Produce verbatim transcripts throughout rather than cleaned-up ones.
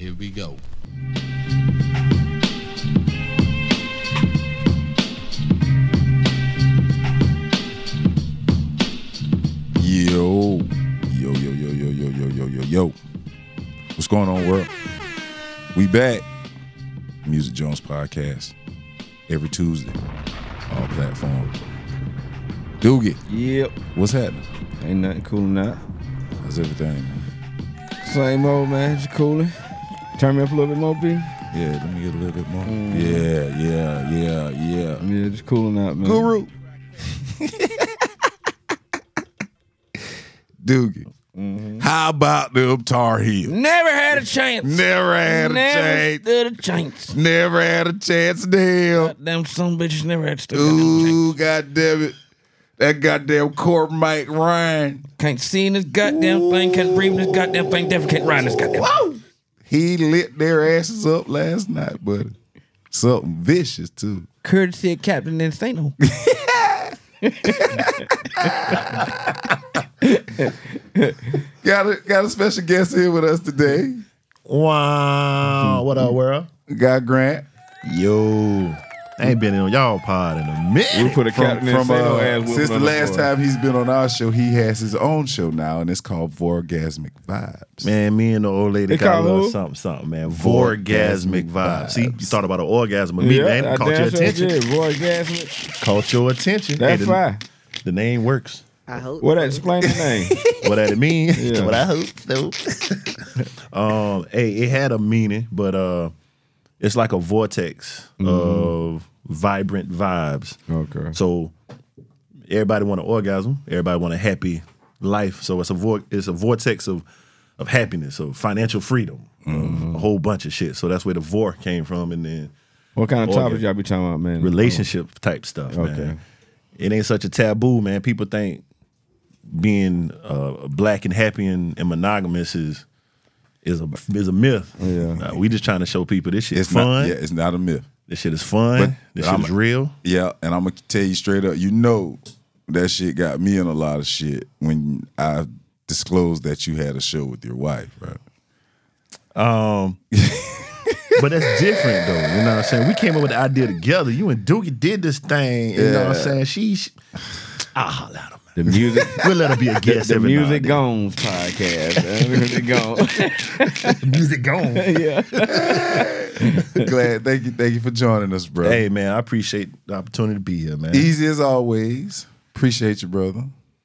Here we go. Yo, yo, yo, yo, yo, yo, yo, yo, yo, yo. What's going on, world? We back. Music Jones Podcast. Every Tuesday. All platforms. Doogie. Yep. What's happening? Ain't nothing cooling out. How's everything, man? Same old, man. Just cooling. Turn me up a little bit more, B. Yeah, let me get a little bit more. Mm. Yeah, yeah, yeah, yeah. Yeah, just cooling out, man. Guru. Doogie. Mm-hmm. How about them Tar Heels? Never had a chance. Never had a Never chance. stood a chance. Never had a chance, damn. Goddamn some bitches never had to stood a Ooh, goddamn it. That goddamn Court Mike Ryan. Can't see in this goddamn Ooh. thing. Can't breathe in this goddamn thing. Definitely can't ride in this goddamn Whoa. He lit their asses up last night, buddy. Something vicious, too. Courtesy of Captain Insano. got a got a special guest here with us today. Wow. What up, world? Got Grant. Yo. I ain't been on y'all pod in a minute. We put a From, Captain from Insano uh, ass since the on last floor. time he's been on our show, he has his own show now, and it's called Vorgasmic Vibes. Man, me and the old lady They got a call little who? something, something, man. Vorgasmic Vorgasmic vibes. vibes. See, you thought about an orgasm with me, Yeah, man. I Caught your damn sure attention. did. Vorgasmic. Caught your attention. That's Hey, the, fine. the name works. I hope. What that explain the name? What that it mean? Yeah. What I hope so. um, hey, it had a meaning, but uh, it's like a vortex Mm-hmm. of vibrant vibes. Okay. So everybody want an orgasm. Everybody want a happy life. So it's a vor- it's a vortex of of happiness, of financial freedom, Mm-hmm. of a whole bunch of shit. So that's where the vor came from, and then What kind of Organ. topics y'all be talking about, man? relationship type stuff. Okay. Man. It ain't such a taboo, man. People think being uh, black and happy and, and monogamous is is a is a myth. Yeah. Nah, we just trying to show people this shit It's is fun. not. Yeah, it's not a myth. This shit is fun. But- this but shit I'm- is real. Yeah, and I'm gonna tell you straight up. You know, that shit got me in a lot of shit when I disclosed that you had a show with your wife, right? Um, but that's different though. You know what I'm saying? We came up with the idea together. You and Doogie did this thing. You know what I'm saying? She, she I'll holler at her, man. The music. We'll let her be a The, guest. the every now Music and then. Gones podcast. The Music Gones. Music gone. Yeah. Glad. Thank you. Thank you for joining us, bro. Hey man, I appreciate the opportunity to be here, man. Easy as always. Appreciate you, brother.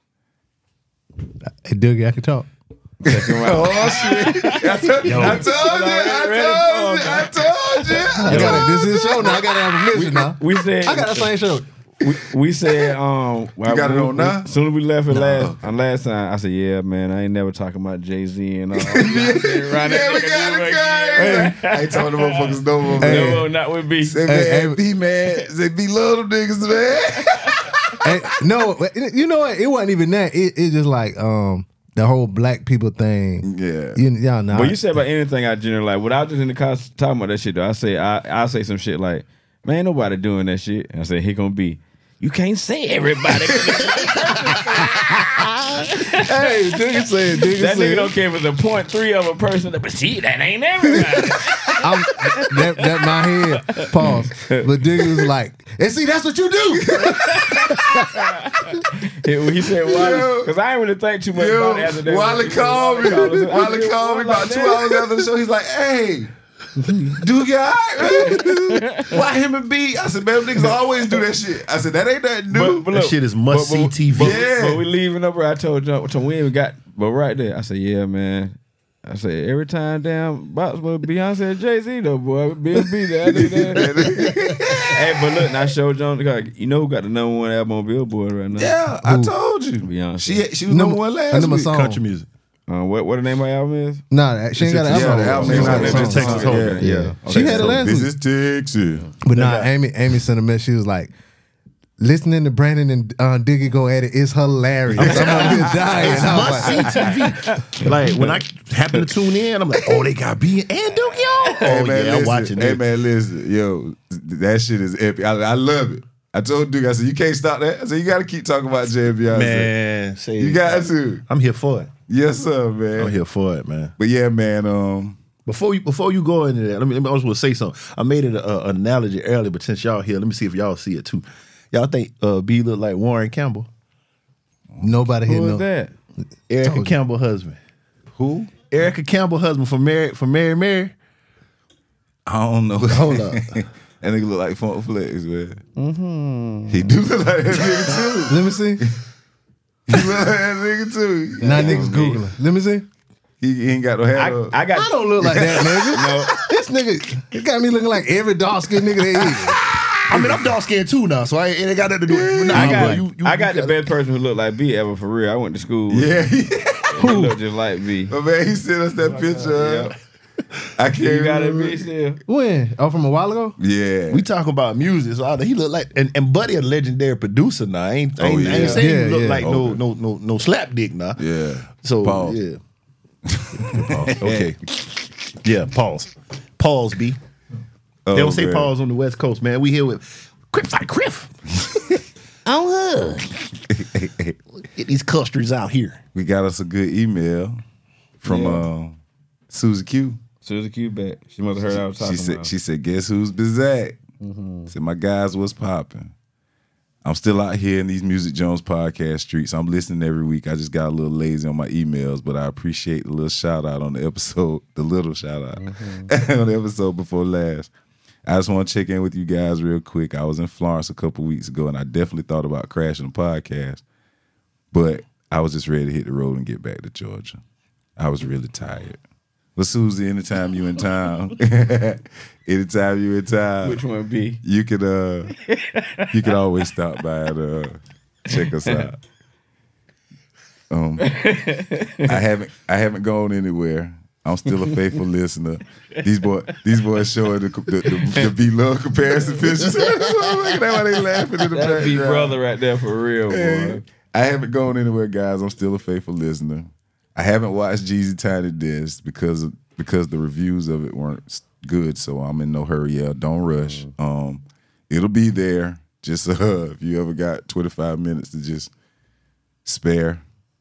Hey, Dougie, I can talk. Oh shit! I told you. I told you. I told you. I told you. I gotta, this is a show now. I gotta have permission now. We said I got the same show. we, we said um well, got it we, on now? As soon as we left it last on last time, I said, yeah, man, I ain't never talking about Jay-Z and all. right Yeah, we got it, guys. I ain't talking to motherfuckers no more, man. No, not with B. Say, Hey, man, hey. B, man. Say, B, love them niggas, man. Hey, no, you know what? It wasn't even that. It, it's just like um the whole black people thing. Yeah. You, y'all know. But you said about anything I generally like. Without just in the car talking about that shit, though, I say I I say some shit like, man, ain't nobody doing that shit. And I say, here gonna be. You can't say everybody. hey, Dougie said, Dougie That nigga said, don't care if it's a point three of a person, but see, that ain't everybody. I'm, that, that my head. Pause. But Dougie was like, and see, that's what you do. When he said Wally, because I ain't really think too much Yo, about it after that. Wally called me. Wally called me about two hours after the show. He's like, hey, Doogie, all right? Why him and B? I said, man, them niggas always do that shit. I said, that ain't that new. But, but That look, shit is must see but- T V. But, Yeah. but we leaving up. I told John, so we ain't even got. But right there, I said, yeah, man. I said every time damn box with Beyonce and Jay Z though, boy, Bill B there. Hey, but look, and I showed John. You know who got the number one album on Billboard right now? Yeah, I told you. Beyonce. She she was number one last number week. song. Country music. Uh, what what the name of the album is? Nah, she ain't got an Yeah, album. the album She ain't got out. a It's song. just Texas Hold'em. Okay, Yeah. She had it so- last This week. is Texas. But nah, Amy, Amy sent a message. She was like, listening to Brandon and uh, Diggy go at it is hilarious. I'm over here dying. It's I was must like, see T V. Like when I happen to tune in, I'm like, oh, they got B and Doogie on. Hey, Oh man, yeah, listen. I'm watching Hey it. man, listen, yo, that shit is epic. I, I love it. I told Duke, I said, you can't stop that. I said, you got to keep talking about Jay and Beyonce. Man, say You got to. I'm here for it. Yes, sir, man. I'm here for it, man. But yeah, man, um, Before you before you go into that, let me, let me also say something. I made it a, a, an analogy earlier, but since y'all here, let me see if y'all see it too. Y'all think uh, B look like Warren Campbell? Nobody here Who know. is that? Erica Campbell husband. Who? Erica Campbell husband from Mary from Mary Mary. I don't know. Hold up. That nigga look like Funk Flex, man. Mm-hmm. He do look like that nigga too. Let me see. He look like that nigga too. Now niggas Googling. Let me see. He, he ain't got no hair. I, up. I got. I don't look like that, nigga. No. This nigga, it got me looking like every dark skinned nigga there is. I mean, I'm dark skinned too now, so I ain't, it ain't got nothing to do with I nah, got, bro, you, you, I got you the best person who looked like B ever for real. I went to school. with Yeah. him. He looked just like B. But man, he sent us that picture. Yeah. I can't You got it, remember. B still. When? Oh, from a while ago? Yeah. We talking about music, so I, he look like and, and Buddy a legendary producer now. I ain't, I Oh, ain't, yeah. I ain't saying Yeah, he look yeah. like no Okay. no no no slap dick now. Yeah. So Pause. yeah. Pause. Okay. Yeah, pause. Pause, B. Oh, They don't say man. pause on the West Coast, man. We here with Crips like Criff. On hood. Get these custards out here. We got us a good email from Yeah. uh, Susie Q. Susie Q back. She must have heard I was talking She said, about. she said, guess who's Bizak? Mm-hmm. Said, my guys, what's popping? I'm still out here in these Music Jones podcast streets. I'm listening every week. I just got a little lazy on my emails, but I appreciate the little shout out on the episode, the little shout out Mm-hmm. on the episode before last. I just want to check in with you guys real quick. I was in Florence a couple weeks ago, and I definitely thought about crashing the podcast, but I was just ready to hit the road and get back to Georgia. I was really tired. But Susie, anytime you in town, anytime you in town, Which one, B? you could uh you could always stop by and uh check us out. Um I haven't I haven't gone anywhere. I'm still a faithful listener. These boy these boys showing the the, the, the B Love comparison pictures. Look at that why they laughing in the That B background. brother right there for real, boy. I haven't gone anywhere, guys. I'm still a faithful listener. I haven't watched Jeezy Tiny Desk because of, because the reviews of it weren't good, so I'm in no hurry. Yeah, don't rush. Mm-hmm. Um, it'll be there. Just uh, if you ever got twenty-five minutes to just spare.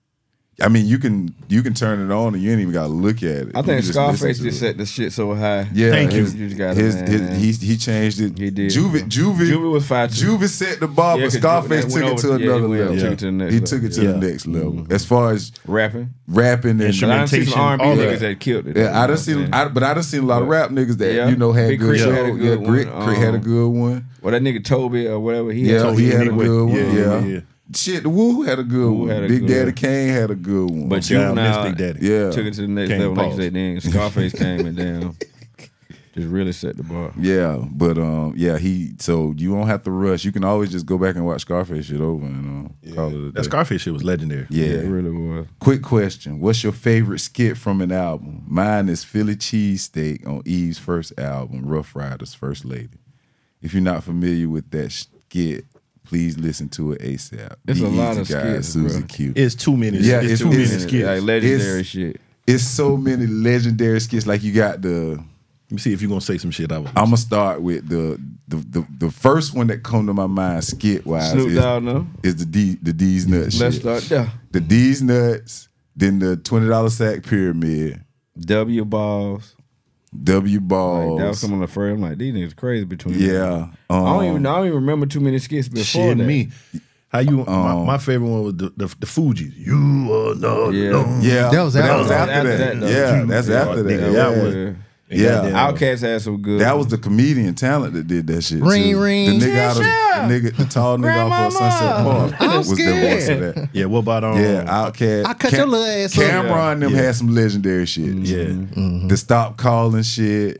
I mean, you can you can turn it on and you ain't even got to look at it. I You think can just listen Scarface to just it. set the shit so high. Yeah, Thank you. his, You just gotta, his, man. his, he he changed it. He did. Juvie, Juvie, Juvie was fire too. Juvie set the bar, Yeah, but 'cause Scarface Juvie took went it to over- yeah, he another went- level. took it to the next he level. took it to Yeah. the next level. As far as Rapping. rapping and But I done seen Instrumentation, some R and B all niggas that. that killed it. yeah, I You know done what I'm seen, saying? I, but I done seen a lot of rap niggas that Yeah. you know had Big good Crit shows. had a Yeah, good Grit, one. Crit had a Um, good one. Well, that nigga Toby or whatever, he Yeah, had he Toby had a anyway. good one. Yeah, Yeah, yeah, yeah. Shit, the Woo had a good Woo one. had a Big good Daddy one. Kane had a good one. But Yeah, I miss Juvenile Big Daddy. yeah, took it to the next Came level, like you pause. said. Then Scarface came and down, just really set the bar. yeah, but um, yeah, he. So you don't have to rush. You can always just go back and watch Scarface shit over and uh, call it a day. That Scarface shit was legendary. Yeah. Yeah, it really was. Quick question: what's your favorite skit from an album? Mine is Philly Cheesesteak on Eve's first album, Rough Riders, First Lady. If you're not familiar with that skit, please listen to it ASAP. It's Be a lot Easy of Guys, skits, Susie bro. Q. It's too many. Yeah, it's, it's- too many it's- skits. Like legendary It's- shit. It's so many legendary skits. Like you got the. Let me see if you're gonna say some shit. I was. I'm gonna start with the the the, the first one that come to my mind skit wise Snoop is, Dogg, no? is the D the D's nuts. Let's shit. start there. The D's nuts, then the twenty dollar sack pyramid, W balls. W Like, balls. that was some of the first. I'm like, these niggas crazy between them. yeah, I don't um, even. I don't even remember too many skits before Shit, that. me. How you? my, Um, my favorite one was the the, the Fugees. You are not Yeah. alone. Yeah, That was but after was that. after that. After that, though. yeah, that's Yeah, after that. nigga, Yeah, that was- Yeah. And Yeah. goddamn- Outkast had some good. that was the comedian talent that did that shit. Ring, too. ring. The nigga out of Yeah. the nigga, the tall nigga off of Sunset Park I'm was the scared. voice of that. Yeah. What about um? Yeah, Outkast. I cut your little ass up. Cameron and them Yeah. had some legendary shit. Yeah. The stop calling shit.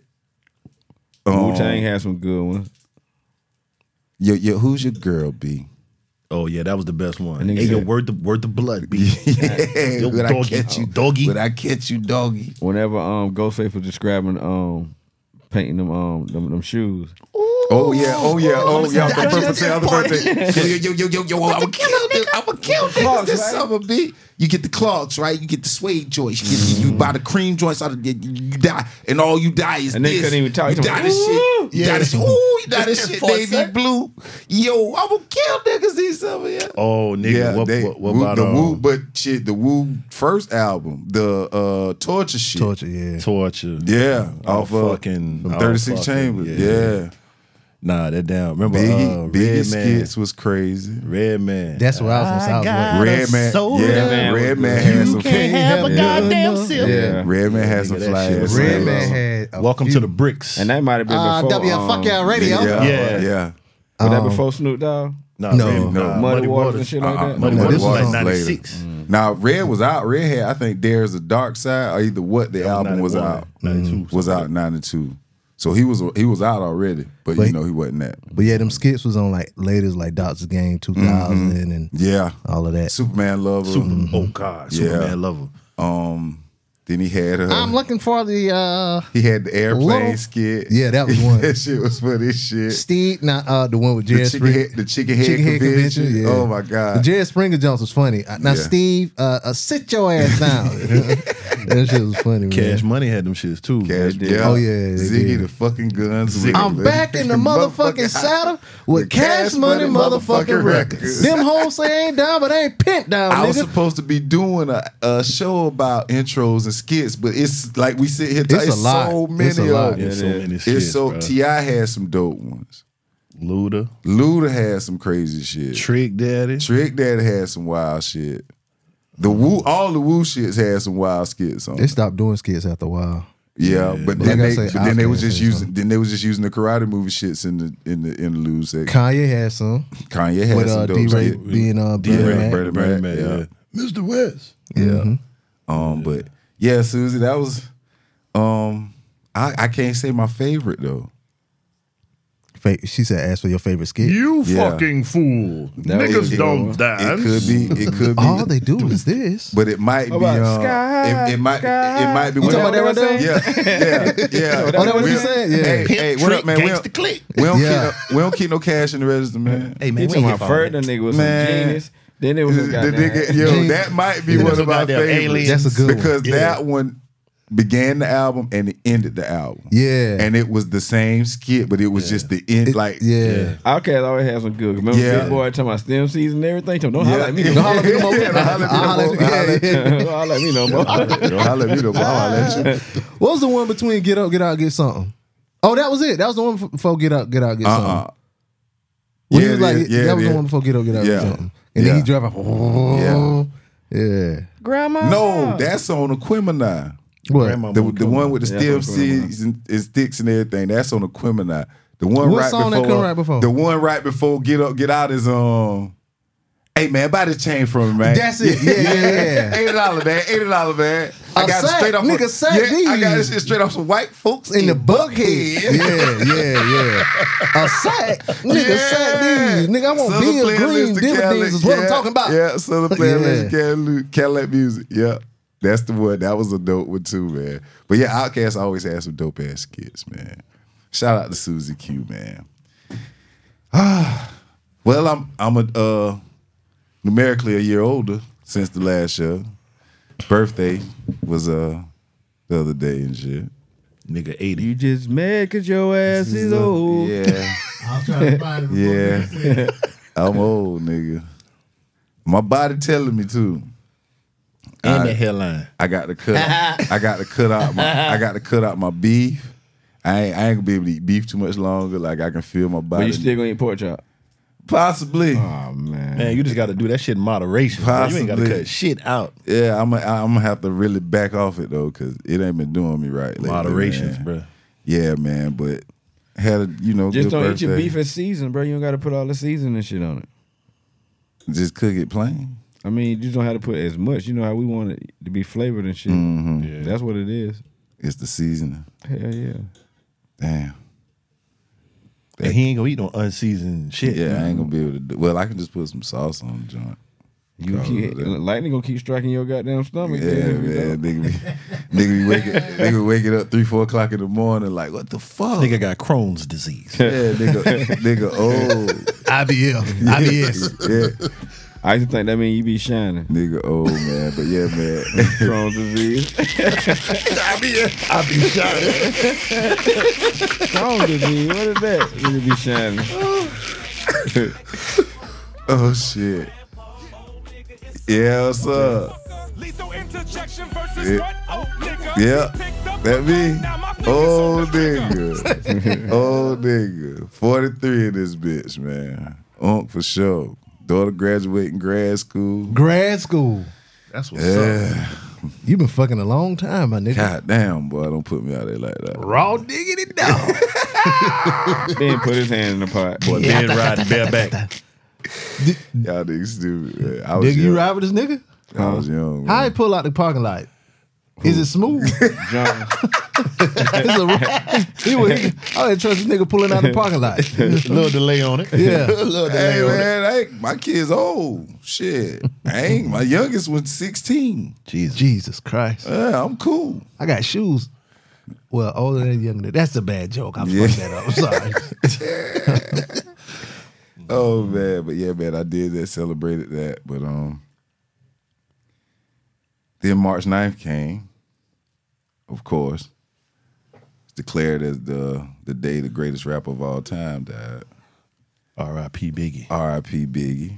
Um, Wu Tang had some good ones. Yo, yo, who's your girl, B? Oh yeah, that was the best one. And nigga Hey, yo, said- word the word the blood. B. Yeah, Yo, would I doggy. catch you, Doggy. Would I catch you, doggy? Whenever um Ghostface was describing um painting them um them, them shoes. Oh yeah, oh yeah, oh yeah. The birthday, other birthday. Yo, yo, yo, yo, yo, I'm a kill nigga. I'm a kill niggas this summer, B. You get the clogs, right? You get the suede joints. You, get, you buy the cream joints out of you, you die, and all you die is And they this. couldn't even talk. You die this shit. You Yeah. die this shit. Ooh, you die this shit, For a navy sec. blue. Yo, I'm gonna kill niggas this summer, yeah. Oh, nigga, Yeah, what, they, what, what Wu- about the um, Wu? But shit, the Wu first album, the uh, Torture shit. Torture, yeah. Torture? Yeah, off off of fucking from off thirty-six fucking- Chambers. Yeah, Nah, that down. Remember, Biggie, uh, Biggie Red Man. skits was crazy. Red Man. That's what I was on Southwest. Red Man, soda. yeah, Man was Red Man good. had You some. can't have a Yeah. goddamn Yeah. sip. Yeah. Red Man had some Nigga, that fly shit ass. was Red songs. Man had a Welcome few. to the Bricks. And that might have been Uh, before. W um, fuck y'all radio. Yeah, Yeah. yeah. Was that Um, before Snoop Dogg? Nah, No. Red- No. nah, Muddy Waters and shit like Uh-uh. that? Muddy No, Waters this was was like on ninety-six. Now Red was out. Red had, I think, There's a Dark Side, or either what the album was ninety-one, out. ninety-two, Was out in ninety-two. So he was he was out already, but, But- you know he wasn't that. But yeah, them skits was on like latest like Doctor's Game two thousand and Yeah, all of that. Superman Lover. Super, Oh God, Yeah. Superman Lover. Um, then he had her. I'm looking for the uh he had the airplane Little- skit. Yeah, that was one. That shit was funny as shit. Steve, not uh the one with The Jerry chicken, Springer. head, the chicken head Chicken Head convention. Convention, yeah. Oh my god. The Jerry Springer Jones was funny. Uh, Now Yeah. Steve, uh, uh sit your ass down. That shit was funny, man. Cash Money had them shits too. Cash, did. yeah. Oh, yeah, they Ziggy did. the fucking guns. I'm back in the motherfucking saddle with Cash Money motherfucking records. Them hoes say ain't down, but they ain't pent down, I was nigga. supposed to be doing a, a show about intros and skits, but it's like we sit here. It's It's, a lot. so many It's a lot. of Yeah, them. so is. many It's shits, so bro. T I had some dope ones. Luda, Luda had some crazy shit. Trick Daddy. Trick Daddy had some wild shit. The Woo, all the Woo shits had some wild skits on. They it. stopped doing skits after a while. Yeah, but but then like I they, say, but then they Outkast was just had using, some. then they was just using the karate movie shits in the in the interlude section. Kanye had some Kanye had with some uh, dope D-Ray skit. being uh, D-Ray, Bernie Mac. Bernie Bernie Mac, Mac, yeah. yeah. Mister West. Yeah. Um, but yeah, Susie, that was um, I I can't say my favorite though. Fa- She said, "Ask for your favorite skit." You Yeah. fucking fool. That was Niggas a don't good dance. It could be, it could be. All they do is this. But it might be. about Um, Sky, it, it might. Sky? It might be. You one talking of- about that right Yeah, yeah, yeah. Oh, that what We- you said? Yeah. Hey, hey, what up, man? We don't, click. we don't Yeah. keep. We don't keep no cash in the register, man. Hey He man, talking about first, the nigga was Man. some genius. Then it was The some goddamn. nigga, yo, Genius. that might be Yeah. one Some of my goddamn favorites. aliens. That's a good one. because Yeah. that one began the album and it ended the album. Yeah. and it was the same skit, but it was just the end. It- like, yeah. Outkast always had some good. Remember Yeah. Big Boy talking about STEM season and everything? Tell him, don't Yeah. holler at me no Don't more. holler at me no more. Yeah, don't holler at me no I'll holler more. at you. I'll let you- Don't holler at me no more. Don't holler at me no more. I'll let you. What was the one between Get Up, Get Out, Get Something? Oh, that was it. That was the one bef- before Get Up, Get Out, Get Something. Uh-uh. When he Yeah, was like, yeah, that was yeah. the one before Get Up, Get Out, Yeah. Get Something. And then Yeah. he drove. Oh, yeah. Grandma. No, that's on Aquemini. What? Grandma The, Mama the one with the Yeah, stem that's on Aquemini. seeds and, and sticks and everything. That's on Aquemini. The one What right song that before, come right before? The one right before Get Up, Get Out is um. Hey man, buy this chain from me, man. That's it. Yeah, yeah, yeah. Eighty dollar man. Eighty dollar man. I A got it sack, straight off. nigga, of, sack yeah, I got these. this shit straight off some white folks In the Buckhead. Yeah, yeah, yeah. A sack. Nigga, Yeah. sack these. Nigga, I want Southern Bill Playlist Green of dividends Cadillac. is what yeah, I'm talking about. Yeah, Southern Playlist Yeah. Cadillac, Cadillac music. Yeah. That's the one. That was a dope one too, man. But yeah, Outkast always had some dope ass skits, man. Shout out to Susie Q, man. Ah, well, I'm I'm a uh, numerically a year older since the last show. Birthday was uh the other day and shit. Nigga eighty. You just mad cause your ass is old. Yeah, I was trying to find it. yeah. I'm old, nigga. My body telling me too. And I- the hairline. I got to cut. Out, I got to cut out my. I got to cut out my beef. I ain't. I ain't gonna be able to eat beef too much longer. Like I can feel my But body. you still gonna eat pork chop? Possibly. Oh man. Man, you just got to do that shit in moderation. bro. You ain't got to Possibly. cut shit out. Yeah, I'm. A, I'm gonna have to really back off it though, cause it ain't been doing me right. Lately, Moderations, man. bro. Yeah, man. But had a you know Just good don't eat your birthday. beef in season, bro. You don't gotta put all the seasoning and shit on it. Just cook it plain. I mean, you just don't have to put as much. You know how we want it to be flavored and shit. Mm-hmm. Yeah. That's what it is. It's the seasoning. Hell yeah. Damn. And he ain't gonna eat no unseasoned shit. Yeah, I ain't gonna be able to do. Well, I can just put some sauce on the joint. You Call keep it that. lightning gonna keep striking your goddamn stomach. Yeah, then, you know? man. Nigga be, Nigga be waking, nigga waking up three, four o'clock in the morning, like, what the fuck? Nigga got Crohn's disease. Yeah, nigga, nigga, oh, I B L, I B S. yeah, I used to think that mean you be shining. nigga, oh man, but yeah, man. Crohn's disease. I be, I be shining. Crohn's disease. What is that? You be shining. Oh shit. Yeah, what's up? Yeah, yeah. That me. Oh nigga. Oh nigga. forty-three in this bitch, man. Unk for sure. Daughter graduating grad school. Grad school. That's what's up. Yeah. You been fucking a long time, my nigga. God damn, boy, don't put me out there like that. Raw diggity dog. Ben put his hand in the pot. Boy, Ben riding bareback. Y'all niggas stupid, man. I was Nigga, you young. ride with this nigga? I was young, How man. he pull out the parking lot? Is it smooth? John, It's a, he was, he, I didn't trust this nigga pulling out the parking lot. A little delay on it. Yeah. A little delay Hey on it. man, I ain't, my kid's old. Shit. I ain't my youngest was sixteen. Jesus. Jesus Christ. Yeah, I'm cool. I got shoes. Well, older than younger. That's a bad joke. I Yeah. fucked that up. I'm sorry. Oh man, but yeah, man, I did that, celebrated that. But um then March ninth came, of course. It's declared as the the day the greatest rapper of all time died. R I P Biggie. R I P Biggie.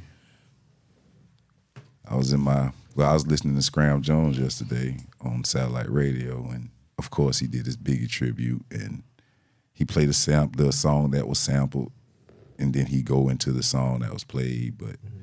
I was in my well, I was listening to Scram Jones yesterday on satellite radio, and of course he did his Biggie tribute, and he played a sam- the song that was sampled, and then he go into the song that was played. But mm-hmm.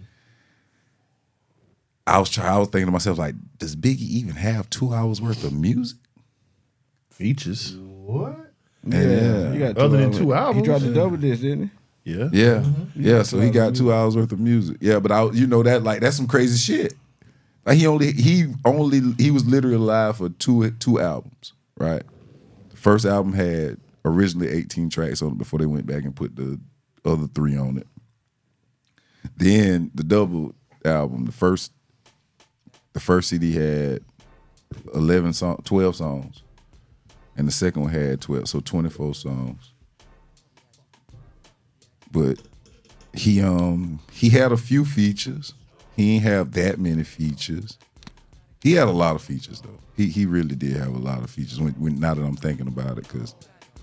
I was trying, I was thinking to myself, like, does Biggie even have two hours worth of music? Features. What? yeah, you got Other than albums. two albums, He dropped the yeah. double disc, didn't Yeah. Yeah, Mm-hmm. yeah. So he got two hours worth of music. Yeah, but I, you know that like that's some crazy shit. Like he only he only he was literally alive for two two albums, right? The first album had originally eighteen tracks on it before they went back and put the other three on it. Then the double album, the first the first C D had eleven song, twelve songs, and the second one had twelve, so twenty-four songs. But he um he had a few features. He didn't have that many features. He had a lot of features though. He he really did have a lot of features. When, when now that I'm thinking about it, because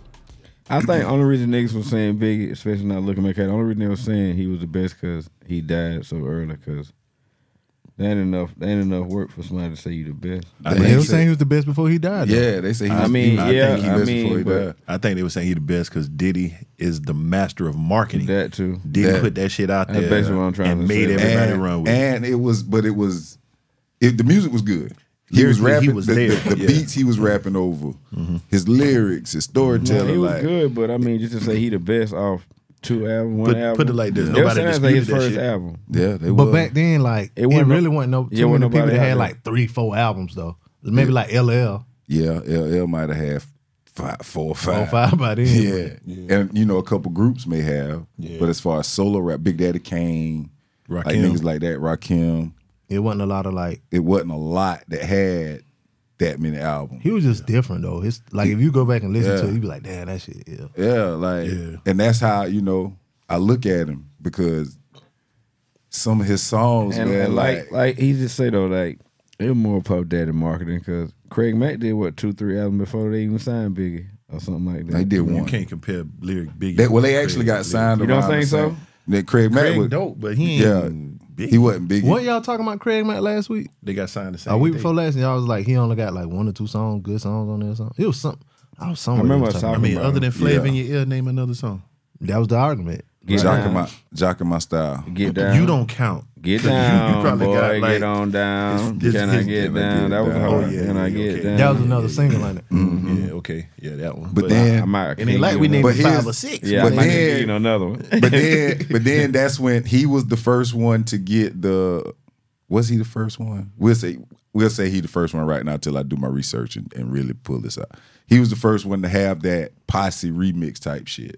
I think only reason niggas was saying Biggie, especially not looking back at it, the only reason they was saying he was the best because he died so early. Because there ain't enough, there ain't enough work for somebody to say you the best. I They think was he saying he was the best before he died. though. yeah, they say he I was, mean, he, yeah, think he I best mean, before he but- died. I think they were saying he the best because Diddy is the master of marketing. That too. Diddy That- put that shit out That's there basically what I'm trying and to made say. everybody and, run with it. and it was, but it was, it, the music was good. He was Lyrically, he rapping was the, there, the, the yeah. beats he was rapping over, his lyrics, his No, storytelling. he was like, good, but I mean, just to say he the best off two albums, one Put- album. put it like this, They nobody was saying that's like his disputed that first shit. album. yeah, they But was. back then, like, It it, wasn't really no- wasn't no too yeah, wasn't many people nobody that out had there. like three, four albums though. Maybe like L L, yeah, L L might have had five, four or four, five. five by then. Yeah. And you know, a couple groups may have. Yeah. But as far as solo rap, Big Daddy Kane, like Rakim. niggas like that, Rakim, It wasn't a lot of like. it wasn't a lot that had that many albums. He was just different though. His like if you go back and listen Yeah. to it, you be like, damn, that shit. Yeah. Yeah, like, Yeah. and that's how, you know, I look at him because some of his songs, And, man, and like, like, like he just say though, like it was more Puff Daddy marketing because Craig Mack did what two, three albums before they even signed Biggie or something like that. they did You one. can't compare lyric Biggie. They, well, they with actually Craig got lyric. signed. You don't around think the so? same- Then Craig Mack Craig was, dope, but he ain't yeah, big. he wasn't Biggie. What y'all talking about Craig Mack last week? They got signed the same A week day. before last, and y'all was like, he only got like one or two songs, good songs on there or something. It was something. I was somewhere. I remember they was us talking I mean, about other than Flavor Yeah. in Your Ear, name another song. about. That was the argument. Get Jock down, in my, Jock in my style. get down. You don't count. Get 'Cause you- down, you probably boy. got, like, get on down. this- Can I this- get Can I down? Get That was Down? hard. Oh, yeah, Can I yeah, get okay. down? That was another single on it. Mm-hmm. Yeah, okay, yeah, that one. But then- I might, it ain't like we named But five here's- or six. Yeah, But I might then- need you know another one. But then, but then that's when he was the first one to get the. Was he the first one? We'll say we'll say he the first one right now till I do my research and, and really pull this out. He was the first one to have that posse remix type shit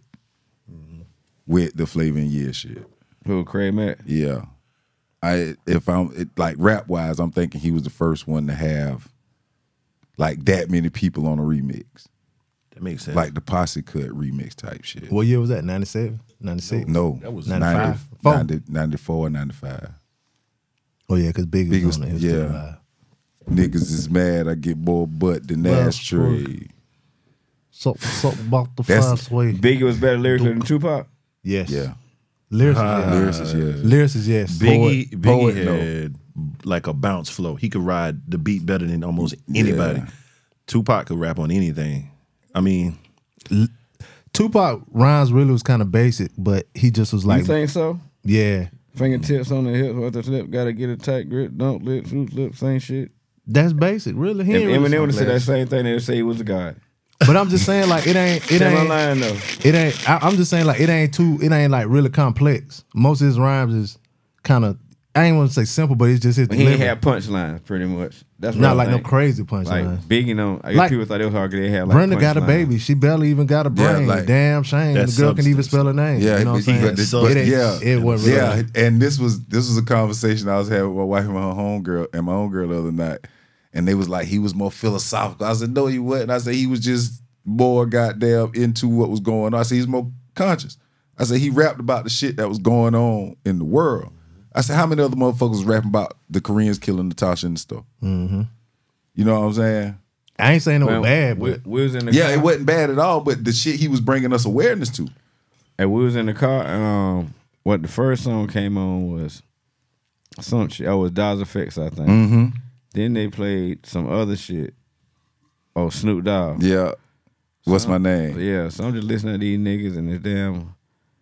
with the Flavor in Year shit. Who, Craig Mack? Yeah, I if I'm it, like rap wise, I'm thinking he was the first one to have like that many people on a remix. That makes sense. Like the Posse Cut remix type shit. What year was that? ninety-seven? ninety-six? No, That was ninety-five. ninety, ninety, ninety-four, ninety-five. Oh, yeah, because Biggie, Biggie was was- on it. He was yeah. still alive. Niggas is mad. I get more butt than Well, ashtray. So, something about the That's- fast way. Biggie was better lyrically than Tupac. Yes. Yeah, Lyrics, Uh, yeah. lyrics is yeah. Lyrics is yes. Biggie, Poet- Biggie poet, no. had like a bounce flow. He could ride the beat better than almost anybody. Yeah. Tupac could rap on anything. I mean, Tupac rhymes really was kind of basic, but he just was You like, think so? yeah, Fingertips on the hips, with the lip, gotta get a tight grip, don't lips, loose lips, same shit. that's basic, really. He If ain't really Eminem would have some said that class. same thing, they'd say he was a god. But I'm just saying, like, it ain't, it Tell my ain't, line though. it ain't. I, I'm just saying, like, it ain't too, it ain't like really complex. Most of his rhymes is kind of, I ain't want to say simple, but it's just his He ain't delivery. had punchlines, pretty much. That's what Not I like no think. crazy Like punchlines. Biggie, no. I guess Like, people thought it was hard because they had like Brenda got a punchlines. baby. She barely even got a Yeah, brain. like, Damn shame. The that's girl can even substance. spell her name. Yeah, you know what I'm but- saying? but- So- but it ain't, yeah, it wasn't really. yeah, and this was this was a conversation I was having with my wife and my homegirl and my own girl the other night, and they was like he was more philosophical. I said no, he wasn't. I said he was just more goddamn into what was going on. I said he's more conscious. I said he rapped about the shit that was going on in the world. I said how many other motherfuckers was rapping about the Koreans killing Natasha in the store? Mm-hmm. You know what I'm saying? I ain't saying no Well, bad, we, but we was in the Yeah, car. it wasn't bad at all, but the shit he was bringing us awareness to. And we was in the car, and um, what the first song came on was some shit. Oh, it was Dawes Effects, I think. Mm-hmm. Then they played some other shit. Oh, Snoop Dogg. Yeah. What's my name? Yeah, so I'm just listening to these niggas and this damn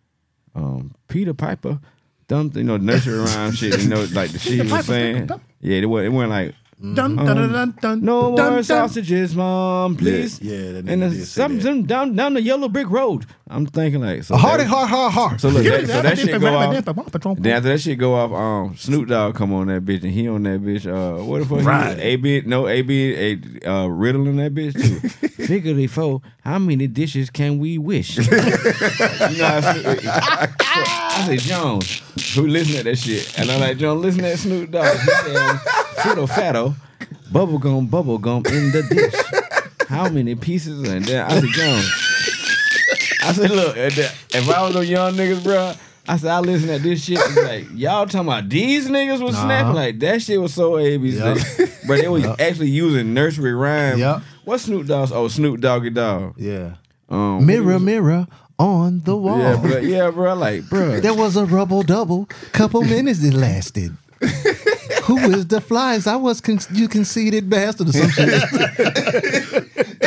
um, Peter Piper, dumb, you know, nursery rhyme shit. You know, like the shit he was saying. Yeah, it went, it went like dun, dun, dun, dun, dun, no dun, more dun. sausages, mom, please. Yeah, that nigga and did there's say something that. something down down the yellow brick road. I'm thinking like so. hardy, that- hard, hard, hard. So look, that, so that shit go off. Then after that shit go off, um, Snoop Dogg come on that bitch and he on that bitch. Uh, what the fuck? Right. A B, no A B, a uh, Riddle in that bitch too. Figure four. How many dishes can we wish? You know, how Snoop, I say Jones, who listen to that shit, and I'm like John, listen to that Snoop Dogg. He said, "Fiddle fatto, bubble gum, bubble gum in the dish. How many pieces?" And then I said Jones. I said, look, if I was those young niggas, bro, I said, I listen to this shit. It's like, y'all talking about these niggas was snapping? Like, that shit was so A B C. Yep. But they was actually using nursery rhymes. Yep. What's Snoop Dogg's? Oh, Snoop Doggy Dog. Yeah. Um, Mirror, mirror on the wall. Yeah, bro. Yeah, bro. Like, bro. There was a rubble double. Couple minutes it lasted. Who is the flies? I was con- you conceited bastard or some shit.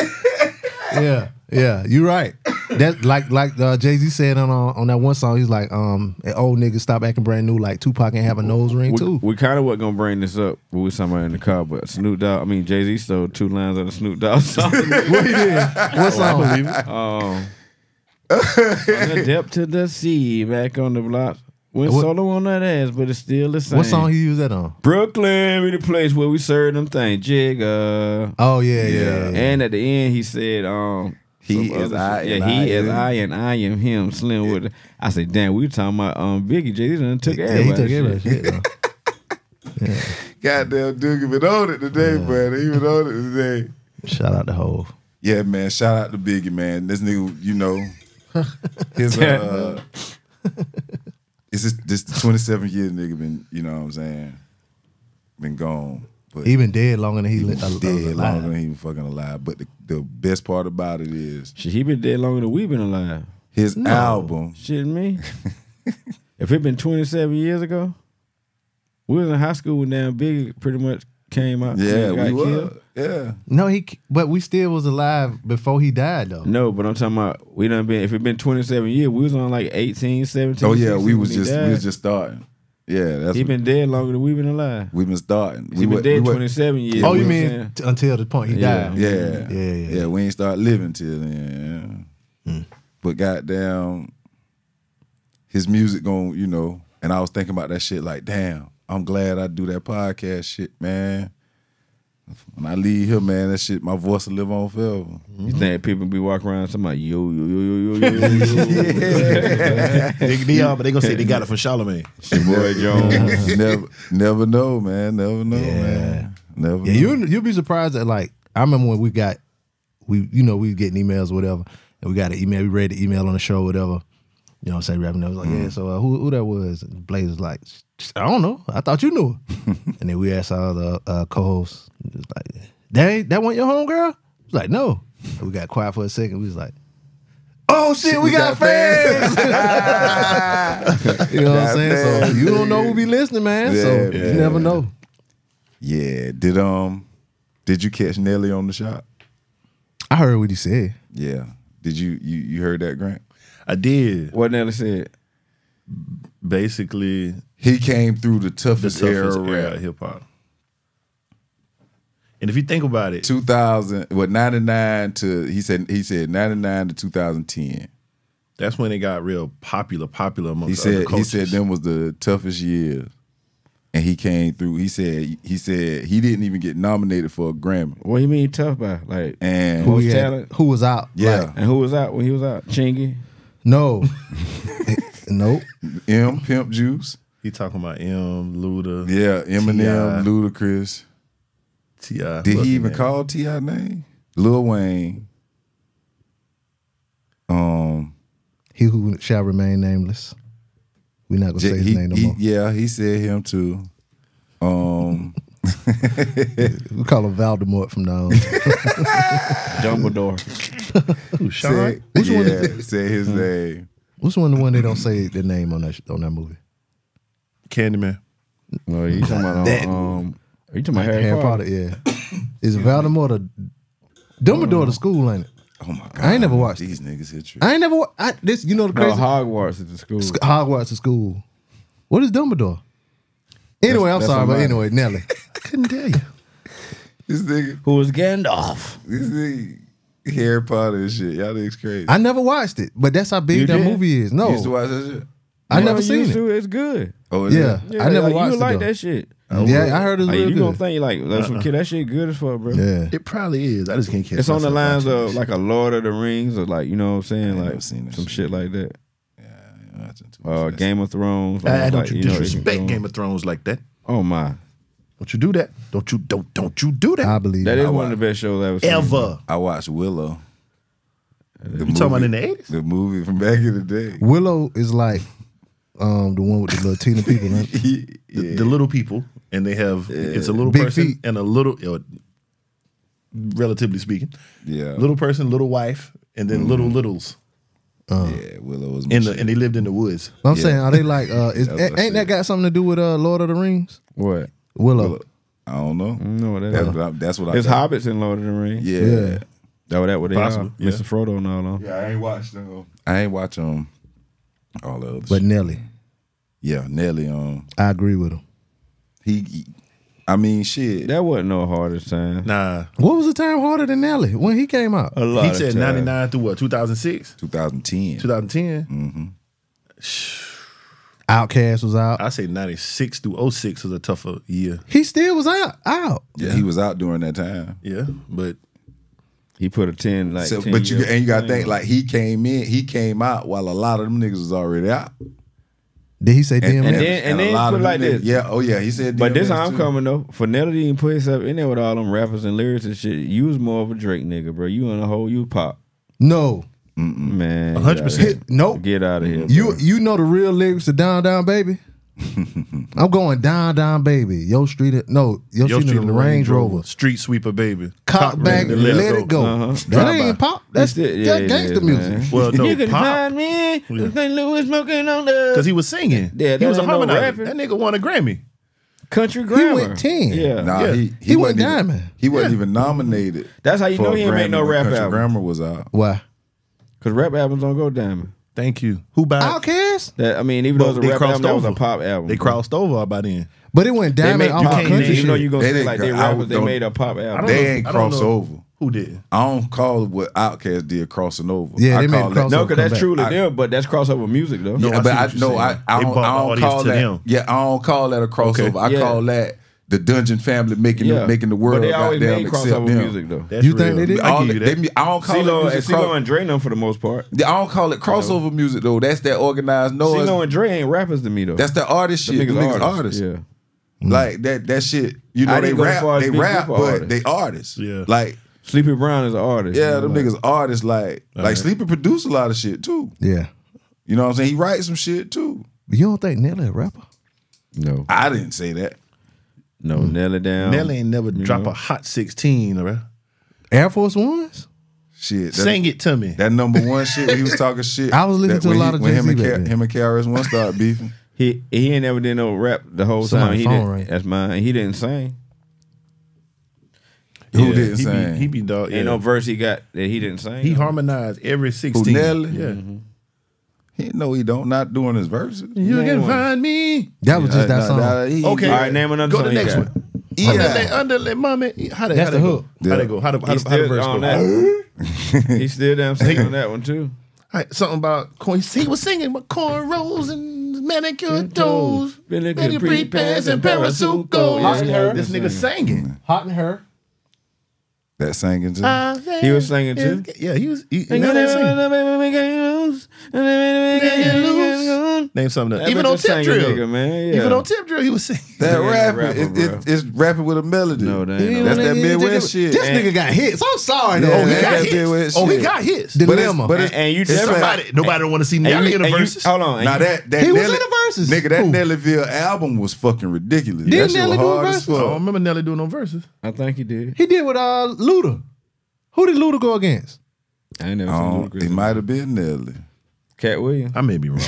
yeah, yeah, you right. That like like uh, Jay Z said on uh, on that one song. He's like, um, an old nigga stop acting brand new. Like Tupac ain't have a nose ring We, too. we kind of wasn't gonna bring this up. We was somewhere in the car, but Snoop Dogg. I mean, Jay Z stole two lines of the Snoop Dogg song. What he did? What song? Um, from the depth to the sea, back on the block. Went What- solo on that ass, but it's still the same. What song he used that on? Brooklyn, we the place where we serve them things. Jigga. Oh yeah, yeah. Yeah. yeah. And at the end, he said, um, He some is other I shit. and Yeah, he I is am- I and I am him. Slim with it. I said, damn, we were talking about um Biggie. Jay Z done took Yeah, everybody. he took shit. everybody shit. though. Goddamn Duke been on it today, man. He been on it today. Shout out to Hove. Yeah, man. Shout out to Biggie, man. This nigga, you know, his uh, it's just this the twenty-seven years nigga been, you know what I'm saying, been gone. But He been dead longer than he, he li- been uh, dead alive. longer than he was fucking alive. But the, the best part about it is Shit, he been dead longer than we been alive. his album. Shit, me. If it been twenty-seven years ago, we was in high school when damn Biggie pretty much came out. Yeah, and got we were. killed. Yeah. No, he. But we still was alive before he died though. No, but I'm talking about we done been. If it been twenty-seven years, we was on like eighteen, seventeen. Oh yeah, we sixteen was when he just we died. was just starting. Yeah, that's He what, been dead longer than we been alive. we been starting. He we been wa- dead we wa- twenty-seven years. Oh, you know what I'm mean saying? t- until the point he Yeah. died? Yeah. Yeah, yeah, yeah. We ain't start living till then. Yeah. But goddamn, his music gon' you know, and I was thinking about that shit like, damn, I'm glad I do that podcast shit, man. When I leave here, man, that shit, my voice will live on forever. You think people be walking around talking about yo yo yo yo yo yo yo? They, they are, but they gonna say they got it from Charlamagne. Your boy Jones. never, never know, man. Never know, Yeah. man. Never. Yeah, know. you you'll be surprised at like I remember when we got, we you know, we were getting emails or whatever, and we got an email, we read the email on the show or whatever. You know what I'm saying? Rapping, I was like, Mm. yeah, so uh, who, who that was? And Blaze was like, I don't know. I thought you knew her. And then we asked our other uh, co-hosts, just like, that ain't, that wasn't your homegirl? He was like, no. And we got quiet for a second. We was like, oh shit, we, We got, got fans. You know what I'm Got saying? So fans. you don't know who be listening, man. so Yeah, you man. never know. Yeah. Did um did you catch Nelly on the shop? I heard what he said. Yeah. Did you you you heard that, Grant? I did. What Nelly said. Basically, He came through the the toughest, era toughest of era rap. of hip hop. And if you think about it, two thousand, what ninety-nine to he said he said ninety-nine to two thousand ten. that's when it got real popular, popular amongst He other said he cultures. said them was the toughest years. And he came through. He said he said he didn't even get nominated for a Grammy. What you mean tough by? Like, And Who, Most he had- talent? who was out? yeah, Like, and who was out when he was out? Chingy. no. Nope. M Pimp Juice. he talking about M, Luda, Yeah, Eminem, T I Ludacris. T I Did he even call T I name? Lil Wayne. Um, He who shall remain nameless. We're not gonna say his he- name no he- more. yeah, he said him too. Um, We call him Voldemort from now on. Dumbledore. Who, Sean? said, Which yeah, one is it? said his name. What's one the one they don't say the name on that on that movie? Candyman. No, you talking about That- um? Are you talking about Harry, Harry Potter? Potter, yeah. Is Voldemort a Dumbledore the school, ain't it? Oh my god! I ain't never watched these niggas hit you. I ain't never wa- I, this. You know the No, crazy Hogwarts is the school. Sc- Hogwarts is school. What is Dumbledore? Anyway, I'm that's sorry, but somebody. anyway, Nelly. Couldn't tell you. This nigga, Who was Gandalf? this nigga, Harry Potter and shit. Y'all niggas crazy. I never watched it, but that's how big You that did? movie is. You No, used to watch that shit. I You never know, seen used it. to, It's good. Oh, is Yeah, it? I never like, watched You it. like though. that shit. Yeah, I heard it's Like, real you good. gonna think like that's some kid. That shit good as fuck, bro. Yeah, It probably is. I just can't catch It's on the myself lines watching of this like a Lord of the Rings or like you know what I'm saying, ain't like never seen that some shit. shit like that. I'm watching too much Uh, of that Game of Thrones. shit. Ah, like, don't you you know, it can disrespect go- Game of Thrones like that? Oh my, Don't you do that? Don't you don't don't you do that I believe that it. is one of the best shows I ever seen. ever? I watched Willow. The You talking about in the eighties? The movie from back in the day. Willow is like um, the one with the Latina people. Right? The, Yeah. the little people, and they have it's a little Big person feet. and a little, uh, relatively speaking, Yeah. little person, little wife, and then little littles, Yeah, Willow was my in the shit. and they lived in the woods. I'm Yeah. saying, are they like? Uh, is, That's what I ain't that said. got something to do with uh, Lord of the Rings? What? Willow. Willow. I don't know. I don't know what that That's is. what I, that's what I It's thought. hobbits in Lord of the Rings. Yeah. Yeah. yeah. That what that what they Possible, are. yeah. Mister Frodo and all them. Yeah, I ain't watched them. I ain't watch um all the others. But Nelly, yeah, Nelly um I agree with him. he, he I mean shit. That wasn't no hardest time. Nah, What was the time harder than Nelly when he came out? A lot he of said time. ninety nine through what two thousand six, twenty ten. two thousand ten. Mm-hmm. Outkast was out. I say ninety six through oh six was a tougher year. He still was out. Out. Yeah, he was out during that time. Yeah, but He put a ten like. So, ten but you year and you gotta thing think on. like he came in, he came out while a lot of them niggas was already out. Did he say D M X? and then- and a then lot put of like them this. niggas- Yeah, oh yeah, he said. But this D M X how I'm too. coming though. For Nelly to even put himself in there with all them rappers and lyrics and shit, you was more of a Drake nigga, bro. You in a whole you pop. No. Man. one hundred percent. Nope. Get out of here. You bro. you know the real lyrics to Down Down Baby? I'm going Down Down Baby. Yo Street no, Yo, Yo Street in the Range Rover. Street Sweeper, baby. Cock back, back, let, it go. Uh-huh. That Drive-by. ain't pop. That's It's still- yeah, that it gangster is, music. man. Well, no, you can pop. find me in Saint Louis smoking on the Because he was singing. Yeah, he that was a ain't no harmonizer. rapping. That nigga won a Grammy. country grammar. went ten. Yeah. Nah, Yeah. he He went wasn't even- diamond. He wasn't even nominated. That's how you for know a he ain't make Grammy no when rap Country album. Grammar was out. Why? Cause rap albums don't go diamond. Thank you. Who by Outkast? That I mean, even But though it was they a rap crossed album, that was a over. pop album. They bro. crossed over by then. But it went They diamond made off pop of can't country name- even though shit. you gonna They say didn't like they go- I rappers, they don't- made a pop I album. don't They know- ain't I don't cross know over. Who did? I don't call what Outkast did crossing over. Yeah, I they made call it that- cross No, over. because that's come truly I- them, but that's crossover music though. No, Yeah, I but see I what you're no, I, saying. I They don't, brought the I don't audience call to that. them. Yeah, I don't call that a crossover. Okay. I Yeah. call that the Dungeon family making Yeah. the, making the world But they always goddamn made accept crossover them. music though. That's You think real. they did? I All give you they- that. they- I don't call CeeLo it and music. CeeLo Cro- and Dre them for the most part. Yeah, I don't call it crossover music though. That's that organized noise. CeeLo and Dre ain't rappers to me though. That's the artist Them shit. The niggas niggas artists. Yeah. Like that that shit. You know I they didn't go as rap. far as They Big rap, Group but artists. they artists. Yeah. Like Sleepy Brown is an artist. Yeah, man. them Like, niggas artists like like right. Sleepy produce a lot of shit too. Yeah. You know what I'm saying? He writes some shit too. You don't think Nelly a rapper? No, I didn't say that. no, Nelly down. Nelly ain't never drop know. a hot sixteen, bro. Air Force Ones? Shit. That, Sing it to me. That number one shit when he was talking shit. I was listening that to a when lot he, of when him Jay-Z and, back K- then. him and K R S One started beefing. He he ain't never did no rap the whole time. Somebody's He phone didn't. rang. That's mine. He didn't sing. Who Yeah, didn't he sing? Be, he be dog. Yeah. Ain't no verse he got that he didn't sing. He harmonized every sixteen. Nelly? Yeah. He no, he don't. Not doing his verses. You Name can one. find me. That was just that Nah, song. nah, he- Okay. All right, name another Go song to the he next got. one. Yeah. Underlay, underlay, mommy. How that, That's how the that hook. Go? How Yeah. that go? How the, how He's the, how the still verse on go? that. He's still damn singing on that one too. All right, something about corn. He was singing about cornrows and manicured toes, Really good manicure pre-pads pre-pads and and parasucos. parasucos. Yeah, This yeah, nigga singing. singing. Hot in her. That singing too. He was singing too. Yeah, he was. He, he was singing. Name something else. That Even bitch on a Tip singing Drill. nigga, man. Yeah. Even on Tip Drill, he was singing. that He ain't a rapping, rapper, it, bro. it, it's rapping with a melody. No, that ain't That's no. that Midwest shit. This And- nigga got hits. I'm sorry, Yeah, though. Oh, he that- got that hits. Midwest Oh, he shit. got hits. Dilemma. But it's, And- and you it's just- like- Nobody, nobody don't want to see And Nelly you- in the and you- verses. Hold on. and Now you- that that He was Nelly, in the verses. nigga, that Who? Nellyville album was fucking ridiculous. Didn't that shit Nelly was do hard as verses? I don't fuck. remember Nelly doing no verses. I think he did. He did with uh, Luda. Who did Luda go against? I ain't never Oh, seen it Ludacris. might have been Nelly. Cat Williams. I may be wrong.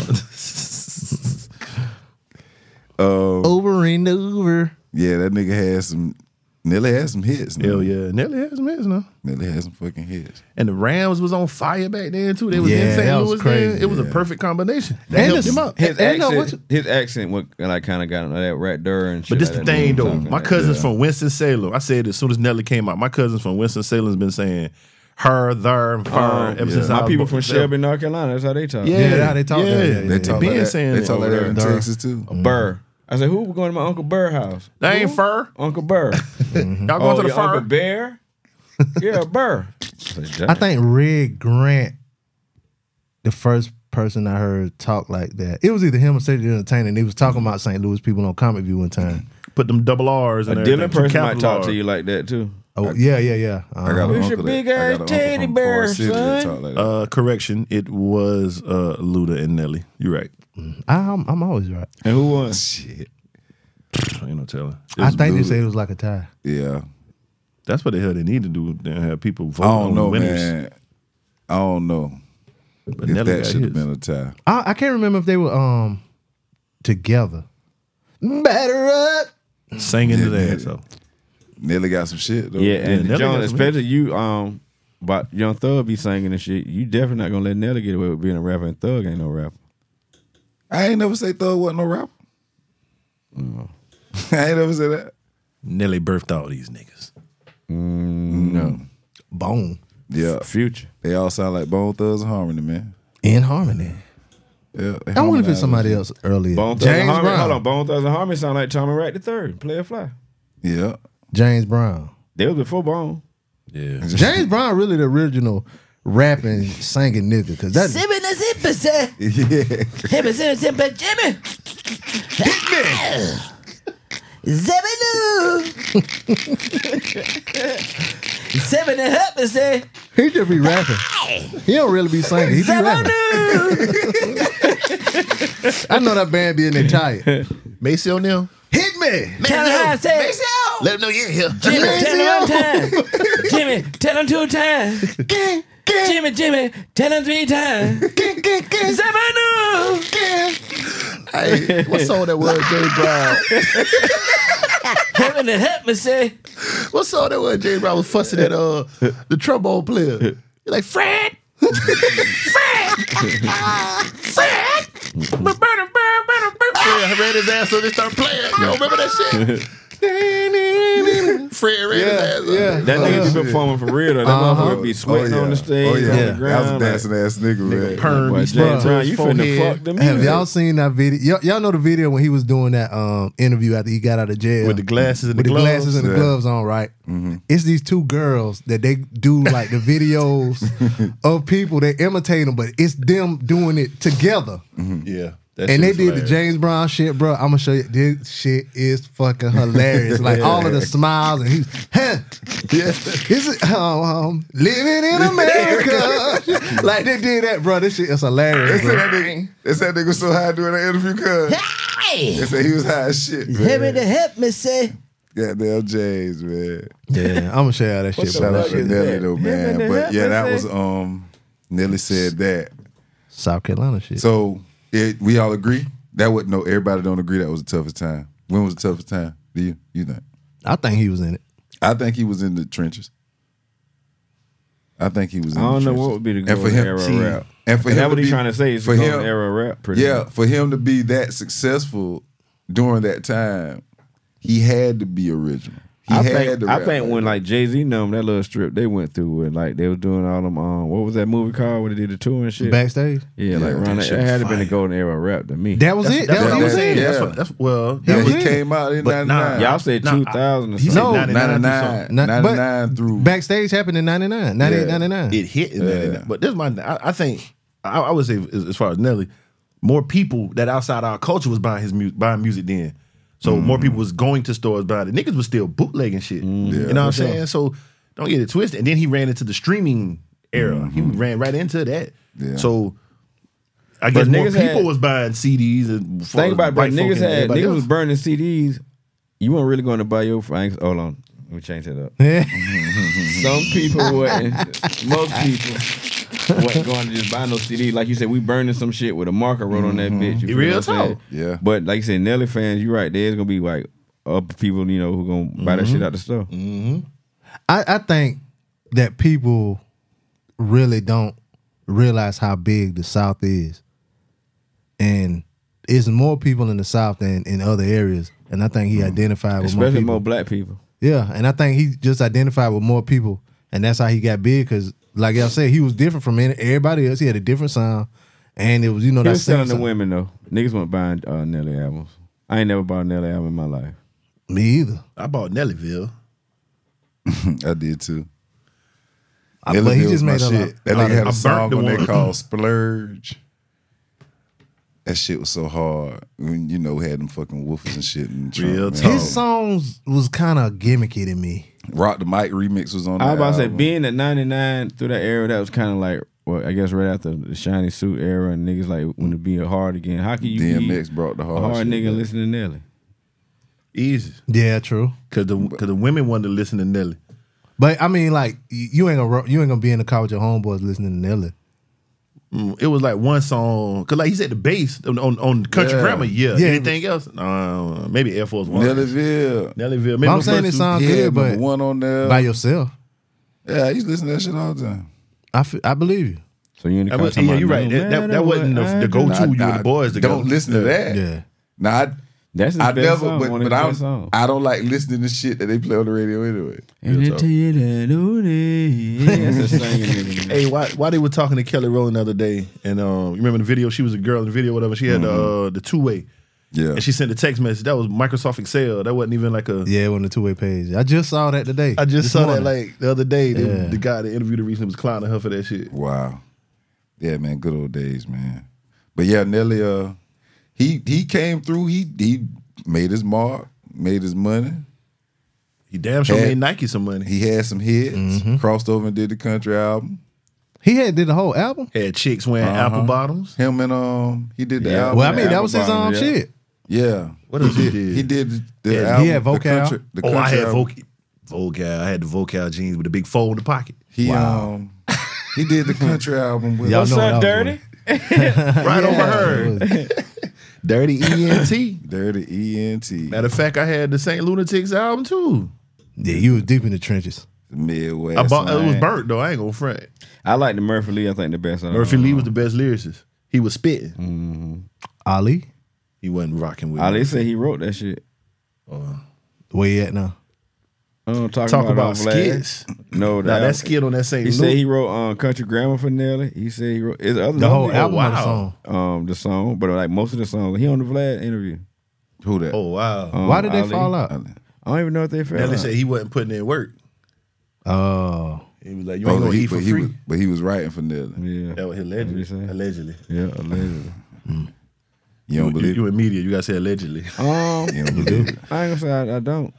Uh, Over and over. yeah, that nigga had some. Nelly had some hits. Hell No? yeah, Nelly has some hits now. Nelly had some fucking hits. And the Rams was on fire back then too. They was Yeah, in Saint that was Louis. crazy. Then. It was a Yeah. perfect combination. That And helped the- him out. His And no, accent, what his accent, what like kind of got him that rat dur and shit. But this like the that thing dude though. talking My like cousin's yeah. from Winston-Salem. I said as soon as Nelly came out, my cousins from Winston-Salem's been saying her, there, and fur Um, ever yeah. since I My was people born. from Shelby, North Carolina. That's how they talk. Yeah, Yeah, that's how they talk. Yeah, Yeah, yeah, yeah. They talk been like that. saying They that talk like over that in there. Texas too. Burr. I said, who going to my Uncle Burr house? That ain't Who? fur. Uncle Burr. Y'all Oh, going to the your fur? Uncle Bear? Yeah, Burr. I think Red Grant, the first person I heard talk like that. It was either him or Cedric the Entertainer, and he was talking about Saint Louis people on Comic View one time. Put them double R's A and Dylan everything. person might Capital talk R's. to you like that too. Oh, yeah, yeah, yeah. I Uh-huh. got an Who's your uncle that- big I got ass an uncle teddy from bear, Forest City that son? talk like that. Uh, correction, it was uh, Luda and Nelly. You're right. I'm, I'm always right. And who won? Shit. Ain't no telling. It I was think they Luda. said it was like a tie. Yeah. That's what the hell they need to do. They have people vote I don't on know, winners. man. I don't know But if Nelly that got should have his. been a tie. I, I can't remember if they were um together. Batter up. Singing to Yeah, that. yeah. So Nelly got some shit though. Yeah, and Nelly John, got some especially you, um, about Young Thug be singing and shit. You definitely not gonna let Nelly get away with being a rapper, and Thug ain't no rapper. I ain't never say Thug wasn't no rapper. I ain't never say that. Nelly birthed all these niggas. No, Bone. Yeah, Future. they all sound like Bone Thugs and Harmony, man. In harmony. Yeah, they I wonder if harmonize it's somebody and else earlier. Bone Thugs and James Harmony. Brown. Hold on, Bone Thugs and Harmony sound like Tommy Wright the third. Play a fly. shit. Yeah. James Brown. They was before Bone. Yeah. James Brown really the original rapping, singing nigga. Because that Yeah. Jimmy. Seven and help me say. he just be rapping. He don't really be singing. He be rapping. I know that band be in there tired. Macy O'Neal. Hit me. Tell him how I say. Let him know you're here. Jimmy, tell him one time. Jimmy, tell him two times. Jimmy, Jimmy, tell him three times. Seven. Hey, what song that was, James Brown? Heaven and help me say. What song that was? James Brown was fussing at uh the trombone player. He's like, Fred, Fred, Fred. Yeah, I ran his ass so they start playing. You remember that shit? Fred ran his ass. Yeah. That nigga be performing for real though. That motherfucker be sweating oh, yeah. on the stage, Oh, yeah. on Yeah. the That ground. was a like, dancing ass nigga, man. Perm, boy, he James stuck to Brown, his you finna forehead fuck the Have music. y'all seen that video? Y'all, y'all know the video when he was doing that um, interview after he got out of jail with the glasses and with the, the gloves. glasses and the Yeah. gloves on, right? It's these two girls that they do like the videos of people that imitate them, but it's them doing it together. Yeah. That And shit they was did the hilarious. James Brown shit, bro. I'm gonna show you. This shit is fucking hilarious. Like all of the smiles and he's, huh? Yeah. This is um, um, living in America. Like they did that, bro. This shit is hilarious. They said Bro. that nigga, they said that nigga was so high doing that interview, cuz. They said he was high as shit, Help me man. to help me, say. Goddamn James, man. Yeah, I'm gonna show y'all that shit, Shout bro. out to is Nelly that? though, Him man. and the But help yeah, me that say. was um Nelly said that. South Carolina shit. So it, we all agree that would no everybody don't agree that was the toughest time. When was the toughest time? Do you you think? I think he was in it. I think he was in the trenches. I think he was in I don't the know trenches. what would be the And golden for him, era see, rap. And for Is him that to what be, he's trying to say? It's for the golden him, era rap, pretty yeah, much. for him to be that successful during that time, he had to be original. He I had think to I rap think like when that. like Jay Z them that little strip they went through with like they was doing all them um what was that movie called where they did the tour and shit. Backstage. Yeah, like Yeah, around that that, shit it had was to been the fire. golden era rap to me. That was it. That's That's what what I he was was saying. in. That's Yeah. what. That's well. yeah, was he in. came out in But nah, ninety-nine. Y'all said Nah, two thousand or he said something. ninety-nine. ninety-nine, Not- but ninety-nine through. Backstage happened in ninety-nine, ninety-eight, Yeah. ninety-nine. It hit in Yeah. ninety-nine. But this is my. I, I think I, I would say as, as far as Nelly, more people that outside our culture was buying his music, buying music then. So Mm-hmm. more people was going to stores buying it. Niggas was still bootlegging shit. Mm-hmm. Yeah, you know what I'm for sure. saying? So don't get it twisted. And then he ran into the streaming era. He ran right into that. Mm-hmm. Yeah. So I guess But more niggas people had- was buying C Ds and Think about it, bro. white folk Niggas and had everybody niggas else. was burning C Ds. You weren't really going to buy your Franks. Hold on, let me change that up. Some people wasn't. Most people wasn't going to just buy no C D. Like you said, we burning some shit with a marker wrote on that bitch. You feel Real what I'm saying? talk. Yeah. But like you said, Nelly fans, you right. There's gonna be like other people, you know, who gonna buy that shit out the store. I, I think that people really don't realize how big the South is. And it's more people in the South than in other areas. And I think he identified with more Especially people. more black people. Yeah, and I think he just identified with more people. And that's how he got big because, like y'all said, he was different from any- everybody else. He had a different sound. And it was, you know, He that was selling same the women though. Niggas weren't buying uh, Nelly albums. I ain't never bought a Nelly album in my life. Me either. I bought Nellyville. I did too. I, Nelly but he Bill just was my made a lot. shit. That a lot nigga of- had a I song burnt the on there one. called Splurge. That shit was so hard. When you know we had them fucking woofers and shit. And Trump, Real man. talk. His songs was kind of gimmicky to me. Rock the Mic remix was on. I was that about to say, album. being at ninety-nine through that era, that was kind of like, well, I guess right after the Shiny Suit era and niggas like when to be hard again. How can you D M be X brought the a hard, hard shit nigga back. and listen to Nelly? Easy. Yeah, true. Cause the cause the women wanted to listen to Nelly. But I mean, like you you ain't gonna ro- you ain't gonna be in the car with your homeboys listening to Nelly. Mm, It was like one song, cause like he said, the bass on on, on Country Yeah. Grammar, yeah. Yeah. Anything else? Uh, maybe Air Force One, Nellyville. Nellyville. But I'm Maybe saying it first- sounds He had good, number but one on there. by yourself, Yeah, I used to listen to that shit all the time. I f- I believe you. So you in the I car was- talking yeah, about, you're right. "No That, that, matter that wasn't the, what I the do." go to Nah, you nah, and the boys together. Don't listen to that. Yeah. Nah, I, That's his I best never, song, but, one of but his I'm, best songs. I don't like listening to shit that they play on the radio anyway. And Real they talk. tell you that, oh, they- that's a singing nigga. Hey, why why they were talking to Kelly Rowland the other day, and um, you remember the video? She was a girl in the video, whatever. She had uh, the two way, Yeah. and she sent a text message. That was Microsoft Excel. That wasn't even like a. Yeah, on the two way page. I just saw that today. I just this saw morning. that like the other day. The, Yeah. the guy that interviewed her recently was clowning her for that shit. Wow. Yeah, man, good old days, man. But yeah, Nelly, uh, he he came through. He he made his mark, made his money. He damn sure Had- made Nike some money. He had some hits. Mm-hmm. Crossed over and did the country album. He had did the whole album. Had chicks wearing Uh-huh. apple bottoms. Him and um, he did the Yeah. album. Well, I mean, that Apple was his Bottom, um yeah. shit. Yeah. What else he did? He did the, the Yeah, he album. had the Vocal. country, the Oh, I country had album. vocal. Vocal. I had the vocal jeans with the big fold in the pocket. He um, he did the country album with Y'all What's know what up, I was dirty? Right over her. her. Dirty E N T. Dirty E N T. Matter of fact, I had the Saint Lunatics album too. Yeah, you was deep in the trenches. Midwest. I bought, it was man. burnt though. I ain't gonna front. I like the Murphy Lee. I think the best. Murphy Lee was the best lyricist. He was spitting. Ali, He wasn't rocking with. Ali me. said he wrote that shit. where you at now? Uh, talking Talk about on Vlad. skits. No, Now that that skit on that Saint He Lu- said he wrote um, Country Grammar for Nelly. He said he wrote his other The whole no, album or the wow. song? um the song, but like most of the songs. He on the Vlad interview. Who that? Oh wow. Um, Why did they Ali. fall out? I don't even know if they fell Nelly out. said he wasn't putting in work. Oh, He was like, you Oh, ain't gonna he- eat for but he free. was, but he was writing for Nelly. Yeah, That was What allegedly. you say? Allegedly. yeah, allegedly. You don't you, believe you it? in media. You gotta say allegedly. Um, You don't believe it? I ain't gonna say I, I don't.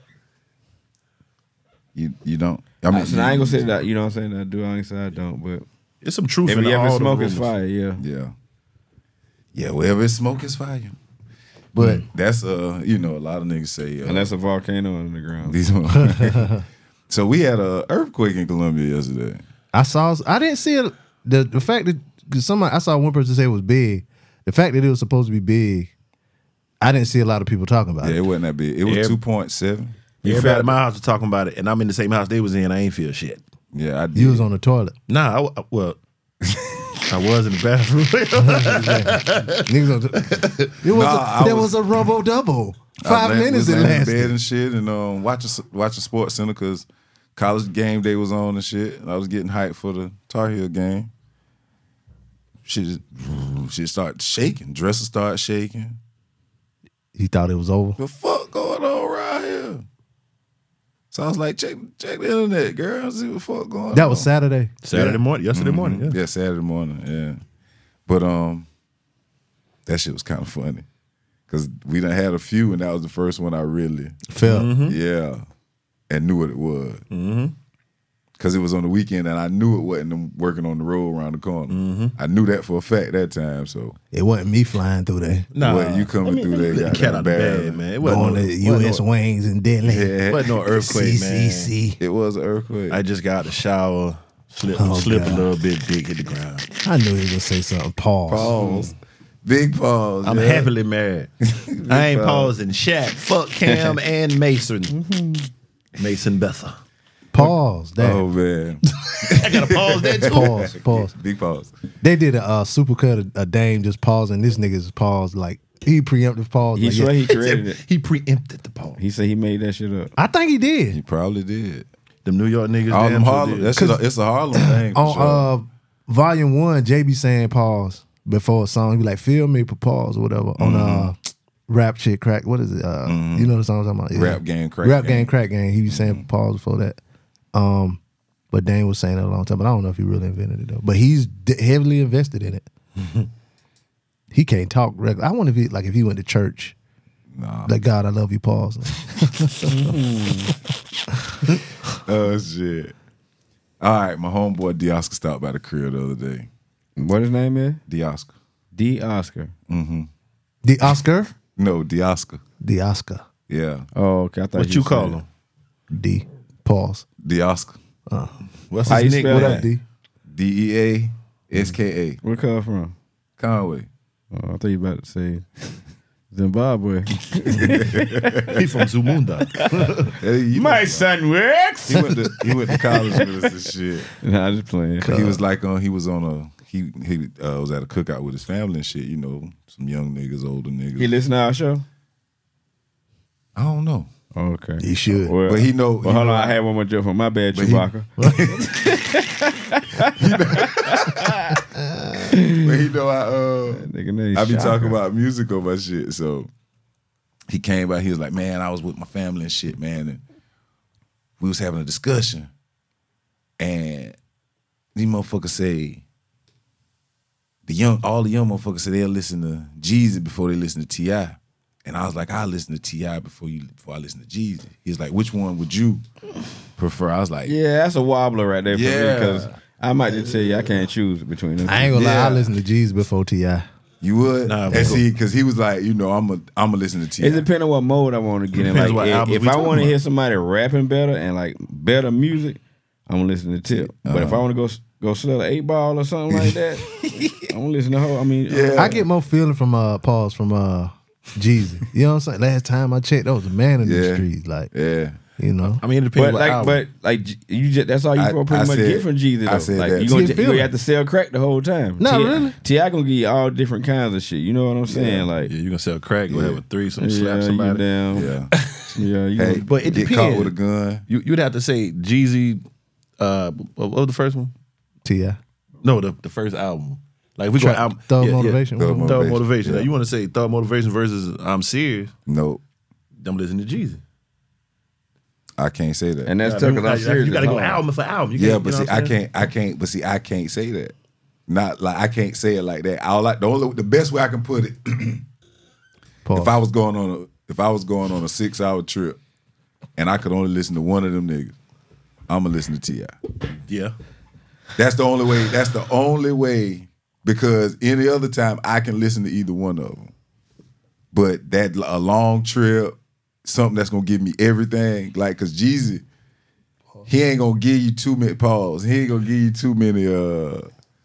You you don't. I I, mean, said, I ain't gonna say that. You know what I'm saying? I do. I ain't say I don't. But It's some truth if in you ever all the smoke, it's rumors. fire. Yeah. Yeah. Yeah, wherever it's smoke, it's fire. But That's uh, you know, a lot of niggas say uh, Unless a volcano in the ground. these. So we had a earthquake in Colombia yesterday. I saw. I didn't see it. The the fact that cause somebody I saw one person say it was big. The fact that it was supposed to be big, I didn't see a lot of people talking about Yeah, it. it wasn't that big. It was Yeah. two point seven. Everybody at my house was talking about it, and I'm in the same house they was in. I ain't feel shit. Yeah, I did. You was on the toilet. Nah, I, w- well, I was in the bathroom. Niggas on the, it was Nah, a, I there was- was, a rumble double. I Five was laying- minutes was it laying in bed lasted. and shit, and um, watching watching Sports Center because college game day was on and shit. And I was getting hyped for the Tar Heel game. Shit, shit started shaking. Dresser started shaking. He thought it was over. The fuck going on around here? So I was like, check check the internet, girl. See what the fuck going on. That was Saturday. Saturday Yeah. morning, yesterday morning. Mhm. Yeah. Yeah, Saturday morning. Yeah, but um, that shit was kind of funny because we done had a few, and that was the first one I really, Fell. yeah, and knew what it was. Mm-hmm. Because it was on the weekend, and I knew it wasn't them working on the road around the corner. Mm-hmm. I knew that for a fact that time. So, It wasn't me flying through there. Nah, what, you coming I mean, through there, let the goddamn cat out the barrel. bag, man. It Going wasn't to no, U S wasn't no, Wings and Dentley. Yeah, wasn't no earthquake, man. C C C. it was an earthquake. I just got out the shower, slip, Oh, slip a God. little bit, dick hit the ground. I knew he was gonna say something. Pause. Pause. Big pause. I'm yeah. happily married. I ain't pausing. Shaq, fuck Cam and Mason. Mason Betha. Pause. That. Oh man, I gotta pause that too. Pause. Pause. big pause. They did a uh, supercut a, a Dame just pausing. This nigga's pause like he preemptive pause. He like, swear yeah. he created it. He preempted the pause. He said he made that shit up. I think he He did. probably did. Them New York niggas. All damn them sure Harlem. did. That shit, it's a Harlem thing. For On sure. uh, volume one, J B saying pause before a song. He be like, "Feel me for pause" or whatever. On uh, rap shit crack. What is it? Uh, You know the song I'm talking about? Yeah. Rap Game, Crack Rap Game. game, crack game. He was saying pause before that. Um, but Dame was saying it a long time. But I don't know if he really invented it though. But he's d- heavily invested in it. He can't talk regular. I wonder if he like if he went to church. Nah. Like God, I love you. Pause. Oh shit. All right, my homeboy D Oscar stopped by the crib the other day. What his name is? D Oscar. D Oscar. The Oscar. No, D Oscar. The Oscar. Yeah, Oh, okay. I thought What you said- call him? D. Pause. D Oscar. What's How his you nickname? spell What that? up, D? D E A S K A. Where it come from? Conway. Oh, I thought you about to say Zimbabwe. He from Zumunda. Hey, you My know, son works. he went to he went to college with us and shit. Nah, I just playing. He was like on. He was on a. He he uh, was at a cookout with his family and shit. You know, some young niggas, older niggas. He listen to our show? I don't know, Oh, okay. He should. Well, but he know. Well, he hold know on. I had one more joke from my bad, But he- Chewbacca. But he know I uh Nigga name I be Shaka. talking about music on my shit. So he came by, he was like, man, I was with my family and shit, man. And we was having a discussion. And these motherfuckers say, the young, all the young motherfuckers say they'll listen to Jeezy before they listen to T I. And I was like, I'll listen to T I before you before I listen to Jeezy. He was like, which one would you prefer? I was like, Yeah, that's a wobbler right there for Yeah. me because I might just tell you I can't choose between them. I ain't gonna lie. Yeah. I listen to G's before T I. you would? Nah, and but- see, because he was like, you know, I'm a, I'm gonna listen to T I. It depends on what mode I want to get in. Depends Like what if, albums if we I talking want to about. hear somebody rapping better and like better music, I'm gonna listen to Tip. But if I want to go go sell an eight ball or something like that, I'm gonna listen to whole. I mean, uh, I get more feeling from uh pause from uh Jeezy. You know what I'm saying? Last time I checked, that was a man in the Yeah. streets. Like, Yeah. you know. I mean, it depends But what like, album. but like you just that's all you I- gonna pretty I much said- get from Jeezy though. I said like that. you gonna, See, you feel gonna it. have to sell crack the whole time. No, T- really. T I gonna give you all different kinds of shit. You know what I'm saying? Like, yeah, you gonna sell crack, go Yeah. have a threesome, yeah, slap you somebody. down. Yeah. Yeah, you Hey, gonna- But it get depends. caught with a gun. You you'd have to say Jeezy. Uh, what was the first one? T I. No, the the first album. Like if we Tra- go album, Thug yeah, yeah. Motivation. Thug What- Mo- Thug Motivation. Motivation. Now Yeah. you want to say Thug Motivation versus I'm Serious? Nope. I'm listening to Jeezy. I can't say that. and that's Yeah, tough you, because I'm serious. you gotta as go hell. album for album. You yeah, can't- but you know see, what I I'm saying? can't, I can't, but see, I can't say that. Not like I can't say it like that. I like the only, the best way I can put it Pause. If I was going on a if I was going on a six hour trip and I could only listen to one of them niggas, I'ma listen to T I. Yeah. That's the only way. That's the only way, because any other time I can listen to either one of them. But that a long trip, something that's gonna give me everything, like, cause Jeezy, he ain't gonna give you too many pause. He ain't gonna give you too many uh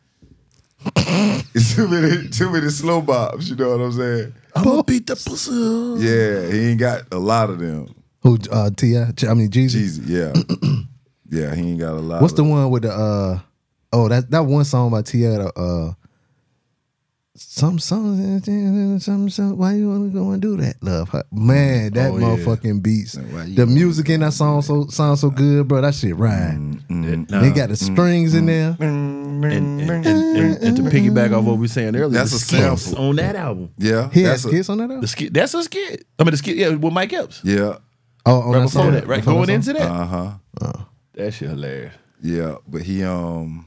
too many too many slow bops. You know what I'm saying? I'ma beat the pussy. Yeah, he ain't got a lot of them. Who? Uh, T I. I mean Jeezy. Jeezy, yeah, yeah, he ain't got a lot. What's of the one with the? uh Oh, that that one song by T I. Uh, some songs, some some. Why you wanna go and do that, love? Man, that Oh, yeah. motherfucking beats. Why you The wanna music in that song so sounds so good, bro. That shit right. And, They got the strings in there. and, and, and, and, and to piggyback off what we were saying earlier, That's the a skits sample. on that album. Yeah, He had that's a- skits on that. The Album? skit, that's a skit. I mean, the skit, yeah, with Mike Epps. Yeah, Oh, on Right that before song? that, right? Before Going that into that. uh huh. That shit hilarious. Yeah, but he um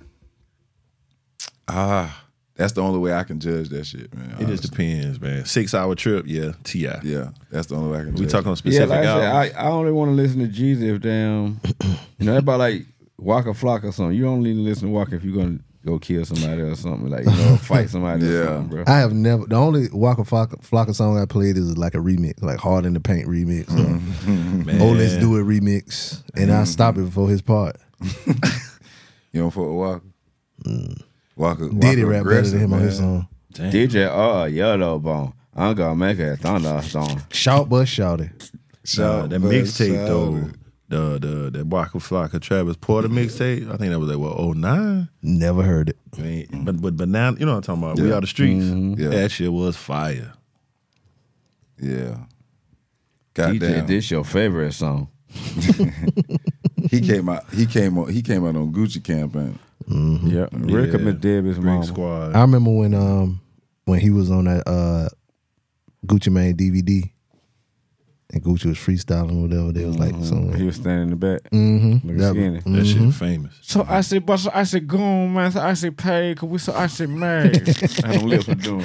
ah, that's the only way I can judge that shit, man. It just honestly. depends, man. Six hour trip, yeah, T I. Yeah, that's the only way I can. We judge talking on it. specific yeah, like I said, albums. I, I only want to listen to Jeezy if damn, you know, that's about like Waka Flocka or something. You only listen to Waka if you're gonna go kill somebody or something, like, you know, fight somebody or Yeah. something, bro. I have never. The only Waka Flocka, Flocka song I played is like a remix, like Hard in the Paint remix, or Man. Oh Let's Do It remix, and I stop it before his part. You don't fuck with Walker. Walker Diddy Walker rap better aggressive, than him on man. his song. Damn. D J, oh, yellow bone. I'm gonna make a thunderstorm. Shout but shout it. Nah, Shout, that man, mixtape shout though, it. the the that Waka Flocka Travis Porter mixtape. I think that was like what oh nine. Never heard it. I mean, but but but now you know what I'm talking about. We Yeah. Are the Streets. Yeah. That shit was fire. Yeah. D J, Goddamn. this your favorite song? He came out. He came on. He came out on Gucci campaign. Yeah, Rick Yeah. and Debbie's Brick mama. Squad. I remember when um when he was on that uh Gucci Mane D V D, and Gucci was freestyling whatever. They was like, so He was standing in the back, mm-hmm. looking skinny. That shit famous. So I said, but so I said, go on, man. So I said, pay, cause we so I said, married. How them lips were doing.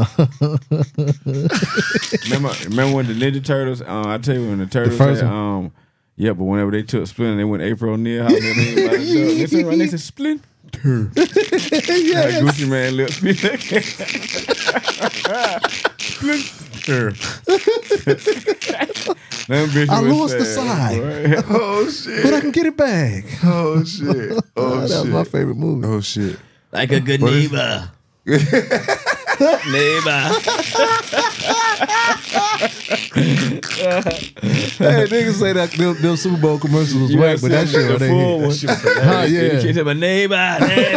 remember, remember when the Ninja Turtles? Uh, I tell you when the Turtles first had, one? um, yeah, but whenever they took Splinter, they went April O'Neil. How they they said right next to Splinter. yeah, Gucci Man lips. Splinter. Them bitches I was lost the sad, side. boy. Oh shit. But I can get it back. Oh shit. Oh that was shit. my favorite movie. Oh shit. Like a good neighbor. Neighbor. Hey, niggas say that them, them Super Bowl commercials was You whack, but ever that seen shit the they full hit. one? Huh, You yeah. can't say, but neighbor,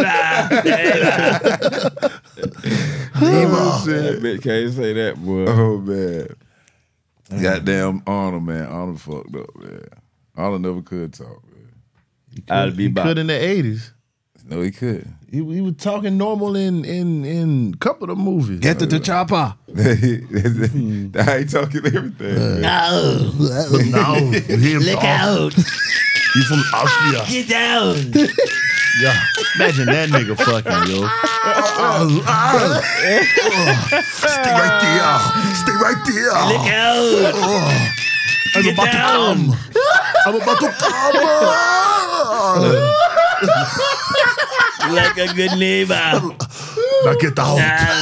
neighbor. Oh That shit. bitch can't say that, boy. Oh man. Goddamn Arnold, man. Arnold fucked up, man. Arnold never could talk, man. I'd be He about could in the eighties. No, he couldn't. He, he was talking normal in in in a couple of movies. Get to the chopper. That's how he talking everything. man. No, No, you hear him look talk. out. He's from Austria. Get down. Yeah. Imagine that nigga fucking, yo. Stay right there. Stay right there. Look out. I'm Get about down. to come. I'm about to come. Like a good neighbor. Now get out.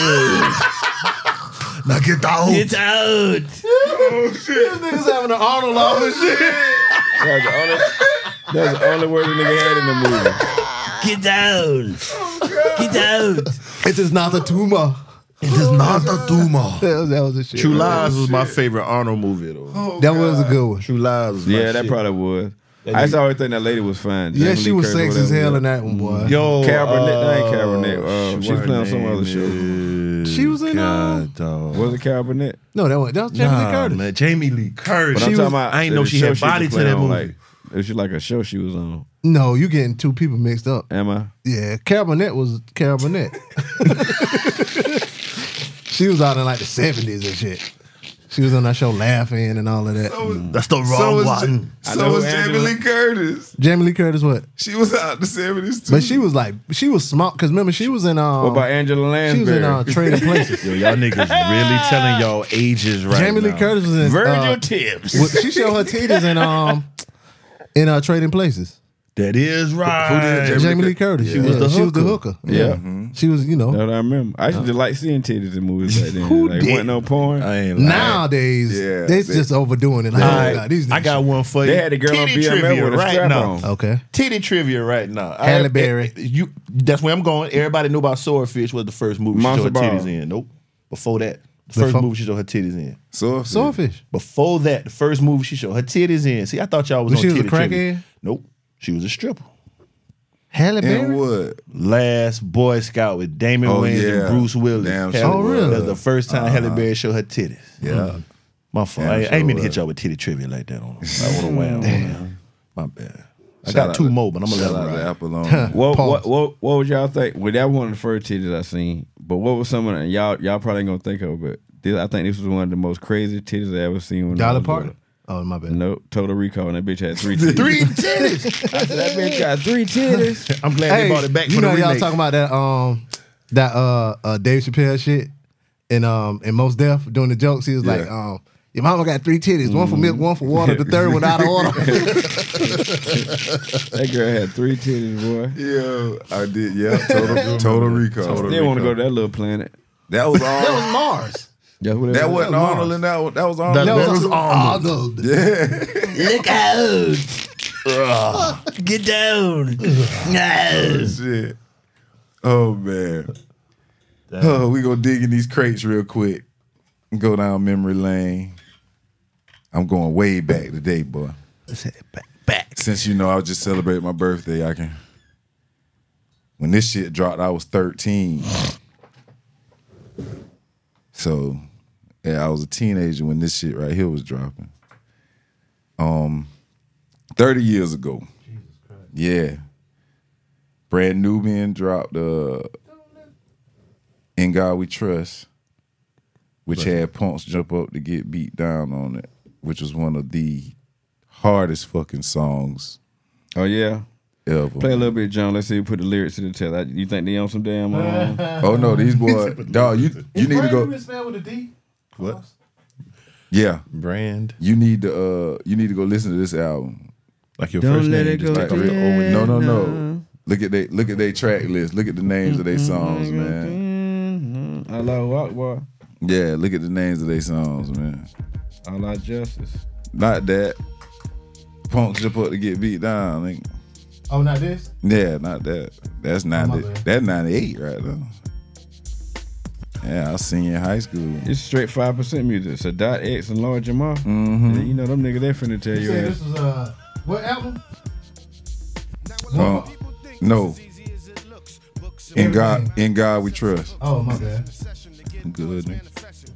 Out. Now get out. Get out. Niggas having an Arnold off and shit. That's the only, that's the only word the nigga had in the movie. Get down. Get out. It is not a tumor. It is not a tumor. That was, that was the shit. True Lies was my favorite Arnold movie, though. That was a good one. True Lies was my Yeah, that shit. probably was. I just always think that lady was fine. Yeah, Jamie she Lee was Curtis, sexy as whatever. hell in that one, boy. Yo, Carol Burnett, that ain't uh, Carol Burnett. Uh, she was her playing on some name other show. is- She was in, uh, God, dog. Was it Carol Burnett? No, that was, that was Jamie Lee Nah, Curtis. man, Jamie Lee Curtis. But She I'm was- talking about. I ain't know the she show had body was to that playing on, movie. Like, it was like a show she was on. No, you getting two people mixed up. Am I? Yeah, Carol Burnett was Carol Burnett. She was out in like the seventies and shit. She was on that show laughing and all of that. So, That's the so wrong was, one. I so know was Angela. Jamie Lee Curtis. Jamie Lee Curtis, what? She was out the seventies too. But she was like, she was smart because remember she was in. Um, What about Angela Lansbury? she was in uh, Trading Places. Yo, y'all niggas really telling y'all ages right Jamie now. Lee Curtis was in. Virgil Uh, Tips. well, she showed her titties in um in uh, Trading Places. That is right. Jamie Jamie Lee Lee Curtis. She was the she was the hooker. hooker. Yeah. She was, you know. That's what I remember. I used to like seeing titties in movies back then. Who like, did? wasn't no porn. I ain't lying. Nowadays, Yeah, they they- just overdoing it. Like, All oh, right, God, these I got niggas- one for you. They had a girl on Titty B M L trivia with a right strap now. on. Okay. Titty trivia right now. Halle I- Berry. You. That's where I'm going. Everybody knew about Swordfish was the first movie she Monster showed her titties Ball. in. Nope. Before that, the first Before- movie she showed her titties in. so Swordfish. Before that, the first movie she showed her titties in. See, I thought y'all was But on she was a titty trivia. crackhead? Nope. She was a stripper. Halle And Berry. what? Last Boy Scout with Damon Oh, Wayans yeah. and Bruce Willis. Damn Halle- sure Oh, really? That was the first time Halle Berry showed her titties. Yeah. My fault. Damn I, I sure ain't mean to was. hit y'all with titty trivia like that on. I would have whammed. Damn. My bad. I Shout got out two to- more, but I'm gonna Shout let out them to ride. Apollon. What, Pause. what what what would y'all think? Well, that was one of the first titties I seen. But what was some of the, y'all y'all probably ain't gonna think of? But this, I think this was one of the most crazy titties I ever seen. When I Dolly was Parton. little. Oh, my bad. Nope, Total Recall, and that bitch had three titties. Three titties. I said, that bitch got three titties. I'm glad Hey, they brought it back you for know the y'all remake. talking about that um that uh uh Dave Chappelle shit and um and Mos Def doing the jokes. He was like Yeah. um. Your mama got three titties, one for milk, one for water, the third one out of order. That girl had three titties, boy. Yeah, I did. Yeah, total, total recall. Still want to go to that little planet. That was all. That was Mars. That's what it That was. wasn't Mars. Arnold, and that was that was Arnold. That- That was was Arnold. Arnold. Look out. Get down. No. Shit. Oh man. Oh, we gonna dig in these crates real quick and go down memory lane. I'm going way back today, boy. back, back. Since you know I was just celebrating my birthday, I can. When this shit dropped, I was thirteen. So, yeah, I was a teenager when this shit right here was dropping. Um, thirty years ago. Yeah. Brand Nubian dropped uh, In God We Trust, which had Punks Jump Up to Get Beat Down on it, which was one of the hardest fucking songs Oh yeah. ever. Play a little bit, John. Let's see who put the lyrics to the tell. I- You think they on some damn? Um, Oh no, these boys, dog, you you need to go. spelled with a D? What? Yeah, Brand. you need to uh, you need to go listen to this album. Like your Don't first let name. it just go like Like, real down. old. no, no, no. no. Look at they look at their track list. Look at the names of their songs, man. Mm-hmm. Allahu Akbar. Yeah, look at the names of their songs, man. Allah Justice. Not that. Punks Jump Up to Get Beat Down. Nigga. Oh, not this? Yeah, not that. That's ninety. bad. That's ninety-eight right there. Yeah, I was senior in high school. It's straight five percent music. Sadat X and Lord Jamar. Mm-hmm. You know them niggas. They finna tell You you. said ass. this was uh what album? Um, no. In God, in God we trust. Oh, my bad. Good. Man.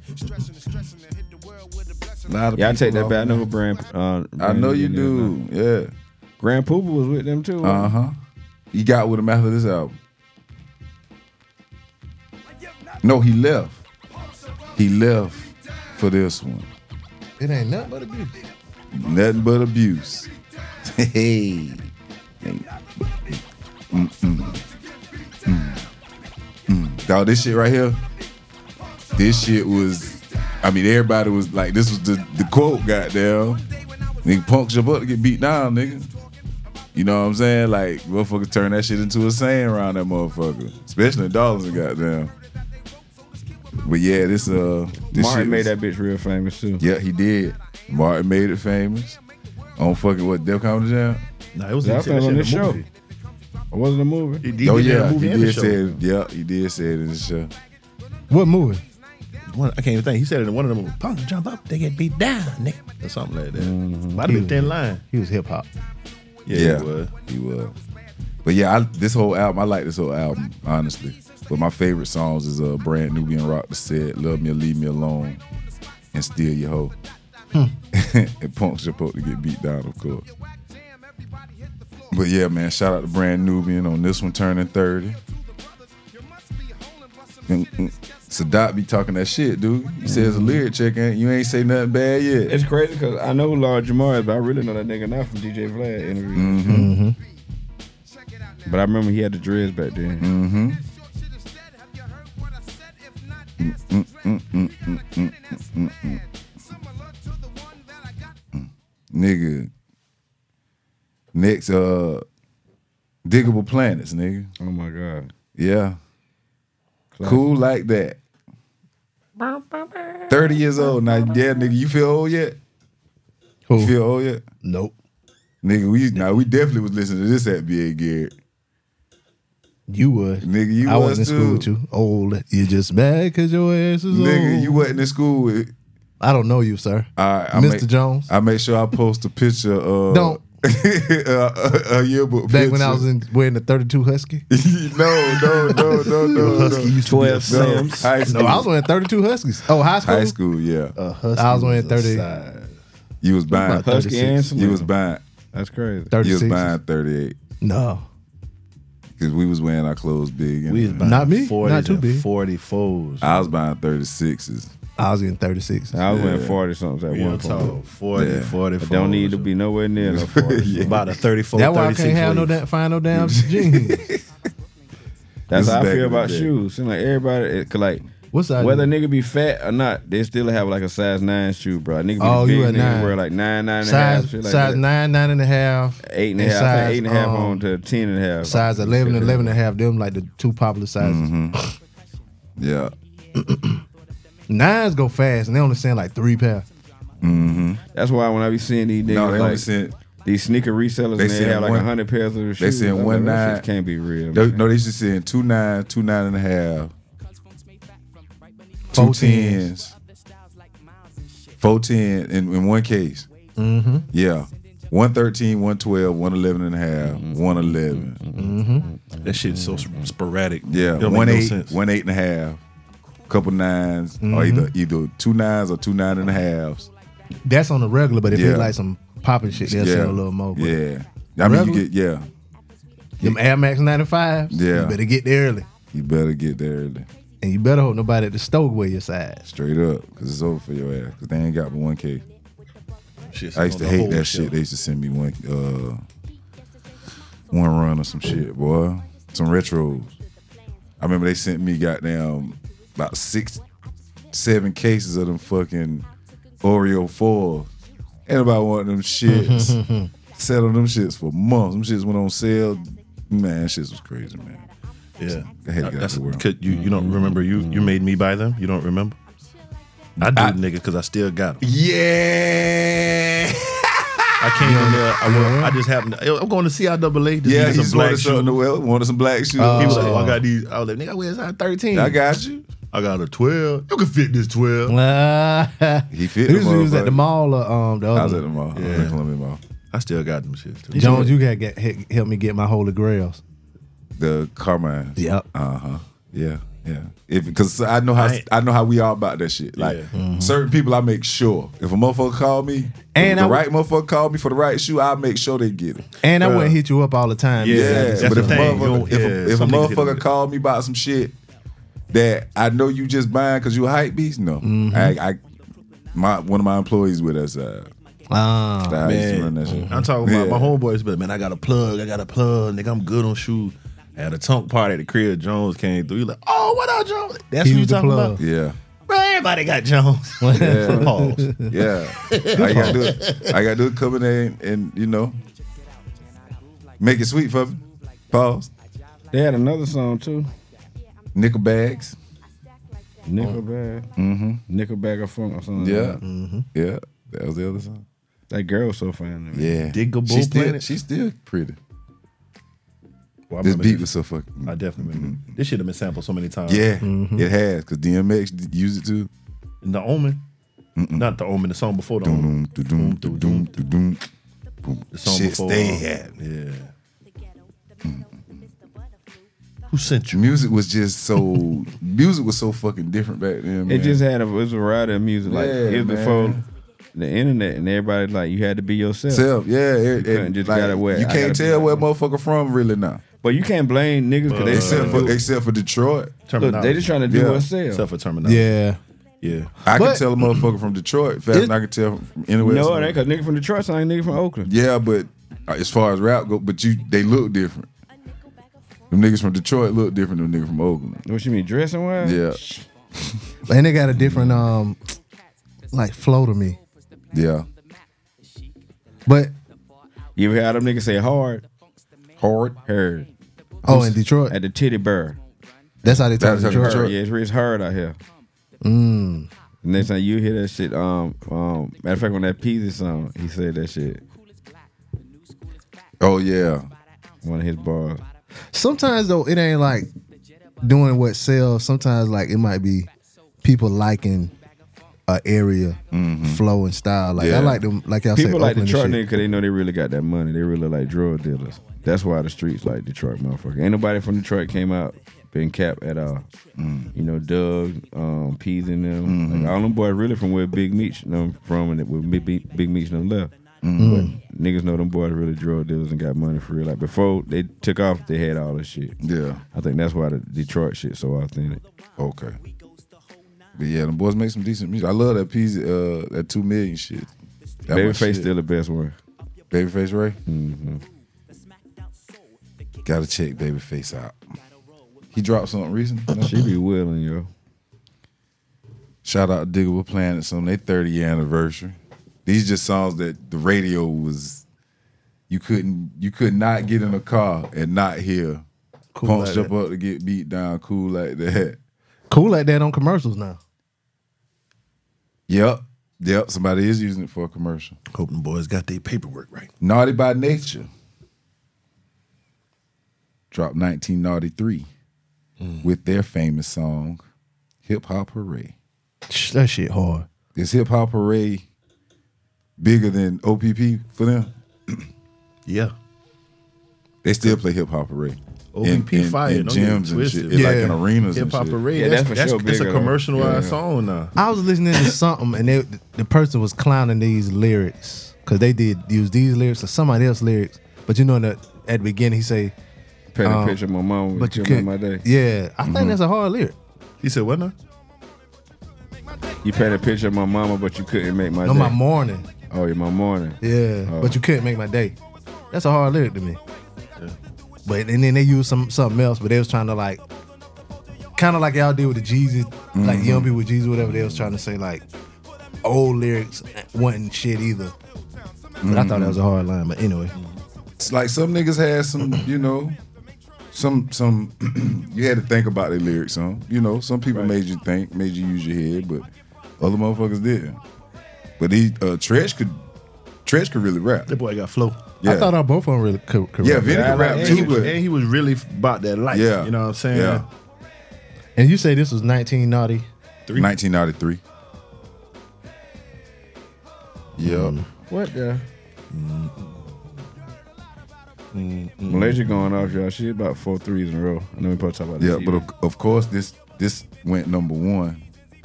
A lot of Yeah, I take people that back. I know off, who Brand. Uh, man. I know you Brand is now. do. Yeah. Grand Poopa was with them too. Uh huh. He got with him after this album. No, he left. He left for this one. It ain't nothing but abuse. Nothing but abuse. Hey. Mm, mm, mm, mm. Dog, this shit right here. This shit was. I mean, everybody was like, this was the, the quote, goddamn. Nigga, Punks Jump Up to Get Beat Down, nigga. You know what I'm saying? Like, motherfuckers turn that shit into a saying around that motherfucker. Especially in Darlington, goddamn. But yeah, this uh this Martin shit made was- that bitch real famous too. Yeah, he did. Martin made it famous. On fucking what, Def Comedy Jam? Nah, it was That he said was that on shit this in the show. movie. Or was it a movie? He did Oh that in yeah, the he movie and the did show. say it. Yeah, he did say it in the show. What movie? One, I can't even think. He said it in one of them. Punk jump up, they get beat down, nigga, or something like that. Might have been thin line. He was hip hop. Yeah, Yeah, it was. he was. But yeah, I, this whole album, I like this whole album, honestly. But my favorite songs is uh, Brand Nubian Rock the Set, Love Me or Leave Me Alone, and Steal Your Hoe. And Punks Jump Up to Get Beat Down, of course. But yeah, man, shout out to Brand Nubian on this one turning thirty. Sadat be talking that shit, dude. He says a lyric check, and you ain't say nothing bad yet. It's crazy because I know who Lord Jamar is, but I really know that nigga now from D J Vlad interviews. Mm-hmm. But I remember he had the dreads back then. Mm-hmm. Mm, mm, mm, mm, mm, mm, mm. Nigga. Next, uh, Diggable Planets, nigga. Oh my God. Yeah. Classic. Cool like that. thirty years old. Now, yeah, nigga, you feel old yet? Who? You feel old yet? Nope. Nigga, we now we definitely was listening to this at B A Garrett. You would. Nigga, you I was wasn't in school too. with you. Old. You just mad because your ass is Nigga, old. you wasn't in school with. I don't know you, sir. All right, I Mister make- Jones. I make sure I post a picture of Don't. a, a yearbook Back picture. when I was in wearing the thirty-two Husky. no, no, no, no, no, Husky no. used to be a No, Sims. high school. No, I was wearing thirty-two Huskies. Oh, high school? high school, yeah. A husky I was wearing a thirty. size. You was buying. Husky and Slim. You was buying. That's crazy. You was thirty-six. buying thirty-eight No. because we was wearing our clothes big. And, We was buying Not me. forties Not too and big. forty-fours. I was buying thirty-sixes. I was getting thirty-six. I was wearing Yeah. forty something at Real one point. tall. forty, Yeah. forty-fours. It don't need to be nowhere near no forty. Yeah. About a thirty-four, That's why I thirty-six can't have no waist. damn, find no damn jeans. That's This how I is back feel in the about day. shoes. Seem like everybody, it, cause like What's that? whether a nigga be fat or not, they still have like a size nine shoe, bro. A nigga be Oh, the you big a nigga nine. wear like nine, nine and a half, Size, shit like size that. nine, nine and a half. Eight and a and half. I think size, eight and a half um, on to ten and a half. Size eleven, eleven and a half. Them like the two popular sizes. Mm-hmm. Yeah. Nines go fast and they only send like three pair. Mm-hmm. That's why when I be seeing these niggas No, they like only sent. these sneaker resellers They and they send have like a one- hundred pairs of shoes. they send I'm one like, that nine. shit can't be real. They, man. no, they used to send two nine, two nine and a half, two Four tens, four ten in, in one case. Mm-hmm. Yeah. one thirteen, one twelve, one eleven and a half, one eleven. Mm-hmm. That shit's so sp- sporadic. Yeah. It don't one make no eight, sense. one eight and a half, couple nines, Mm-hmm. or either either two nines or two nine and a halves. That's on the regular, but if Yeah. you like some popping shit, they'll yeah. send a little more. But Yeah. I mean, you Regular? get, yeah. them Air Max ninety-fives, Yeah. you better get there early. You better get there early. And you better hope nobody at the store wear your size. Straight up. Because it's over for your ass. Because they ain't got but one K. Shit's I used to on the hate whole that shelf. shit. They used to send me one uh one run or some shit, boy. Some retros. I remember they sent me goddamn about six, seven cases of them fucking Oreo fours. Ain't nobody wanted them shits. Sat on them shits for months. Them shits went on sale. Man, shits was crazy, man. Yeah, I had to get out That's, the world. could you you don't remember you you made me buy them? You don't remember? I do, I- nigga, because I still got them. Yeah. I came in there. I, went, I just happened. To, I'm going to C I double A. Just Yeah, need he some just black wanted something shoes. to wear. Wanted some black shoes. He was like, Oh. "Oh, I got these." I was like, "Nigga, I wear a size thirteen." I got you. I got a twelve. You can fit this twelve. He fit He the was, he was at the motherfucker. mall. Or, um, the I other was at one. the mall. Yeah. Yeah. The Columbia Mall. I still got them shits too. Jones, you gotta get he- help me get my holy grails. The Carmine. Yep. Uh huh. Yeah. Yeah. If because I know how I ain't- I know how we all about that shit. Like Yeah. certain people, I make sure if a motherfucker call me, And if I the w- right motherfucker call me for the right shoe, I make sure they get it. And I Bruh. wouldn't hit you up all the time. Yeah, either. Yeah, that's but the if a thing. You motherfucker, don't- if, yeah, a, if a some niggas hit motherfucker them. call me about some shit that I know you just buying because you a hype beast, no, Mm-hmm. I, I, my one of my employees with us, uh, Ah, I used to Man, run that shit. I'm talking about Yeah. my homeboys, but man, I got a plug. I got a plug. Nigga, I'm good on shoes. At a tunk party at the crib, Jones came through. He like, oh, what up, Jones? That's He who you was the talking plug. about? Yeah. Bro, everybody got Jones. Yeah. Pause. Yeah, I gotta do it. I gotta do it. Come in there and, and you know, make it sweet for me. Pause. They had another song too. Nickel bags. Nickelback. Mm-hmm. Nickelback or funk or something. Yeah, Like that. Mm-hmm. yeah. That was the other song. That girl was so fine. to me. Yeah, Diggable She's still, Planet? she's still pretty. Well, I This remember beat was so fucking. I definitely remember. This shit have been sampled so many times. Yeah, Mm-hmm. it has because D M X d- used it too. And the Omen. Not the Omen, the song before the Doom, Omen. doom, doom, doom, doom, doom, boom. The song Shit, before. stay um, happening. Yeah. Who sent you? Music was just so. music was so fucking different back then. Man. It just had a, it was a variety of music. Like Yeah, it was man. before the internet and everybody like you had to be yourself. self. Yeah, it, couldn't it- just like, gotta wear- you I can't gotta be tell like where that. motherfucker from really now. But you can't blame niggas because they except for do- except for Detroit. Look, they just trying to do Yeah. what sell. Except for terminology. Yeah. Yeah. I But- can tell a motherfucker from Detroit faster than I can tell from anywhere else. No, in it ain't the because nigga from Detroit sound like nigga from Oakland. Yeah, but uh, as far as rap go, but you they look different. Them niggas from Detroit look different than niggas from Oakland. What you mean, dressing wise? Yeah, And they got a different um like flow to me. yeah. But You ever had them niggas say hard? Hard. Heard. oh, in Detroit, At the titty bar. that's how they talk That's in how Detroit. Detroit. Yeah, it's, it's hard out here. Mm. Next time you hear that shit, um, um, matter of fact, on that Peasy song, he said that shit. Oh yeah. One of his bars. Sometimes though, it ain't like doing what sells. Sometimes like it might be people liking a area flow and style. Like I Yeah. like them. Like y'all say, People like Oakland and Detroit shit. niggas because they know they really got that money. They really like drug dealers. That's why the streets like Detroit, motherfucker. Ain't nobody from Detroit came out been capped at all. You know, Doug, um, Peas and them. Like, all them boys really from where Big Meech them from, and it where Big, Big, Big Meech them left. But niggas know them boys really drug dealers and got money for real. Like before they took off, they had all this shit. Yeah. I think that's why the Detroit shit so authentic. Okay. But yeah, them boys make some decent music. I love that piece, uh, that two million shit. That my Babyface shit. still the best one. Babyface Ray. Mm-hmm. Gotta check Babyface out. He dropped something recently. No? She be willing, yo. Shout out to Diggable Planets on their thirtieth anniversary. These just songs that the radio was you couldn't you could not get in a car and not hear Cool punched like up that. up to get beat down, cool like that. Cool like that on commercials now. Yep. Yep. Somebody is using it for a commercial. Hope them boys got their paperwork right. Naughty by Nature. Dropped nineteen ninety-three with their famous song, Hip Hop Hooray. Sh- That shit hard. Is Hip Hop Hooray bigger than O P P for them? Yeah. They still play Hip Hop Hooray. O P P in, fire. in don't get it gyms and twisted. shit. It's like Yeah. in arenas Hip and hop shit. parade. Yeah, that's, that's for that's, sure it's a bigger, though. commercialized Yeah. song now. I was listening to something and they, the person was clowning these lyrics because they did use these lyrics or somebody else's lyrics. But you know that at the beginning he say, Paint a Um, picture of my mom. "But you killed can't." me my day. Yeah, I think that's a hard lyric. He said, what now? You painted a picture of my mama, but you couldn't make my No, day. my morning. Oh, yeah, my morning. Yeah, Oh. but you couldn't make my day. That's a hard lyric to me. But and then they used some something else, but they was trying to like, kind of like y'all did with the Jeezy, like young people with Jeezy, whatever. They was trying to say like, old lyrics wasn't shit either. But I thought that was a hard line. But anyway, It's like some niggas had some, you know, some some you had to think about their lyrics on. You know, some people made you think, made you use your head, but other motherfuckers didn't. But he uh Tretch could Tretch could really rap. That boy got flow. Yeah. I thought our both of them really could. could Yeah, rap. Vinny Yeah, I could like- rap And too, he, was, but and he was really about that life. Yeah. You know what I'm saying? Yeah. And you say this was nineteen ninety. nineteen ninety-three. Yep. What the? Malaysia going off, y'all. She about four threes in a row. I know we probably talk about Yeah, this. but of, of course this this went number one.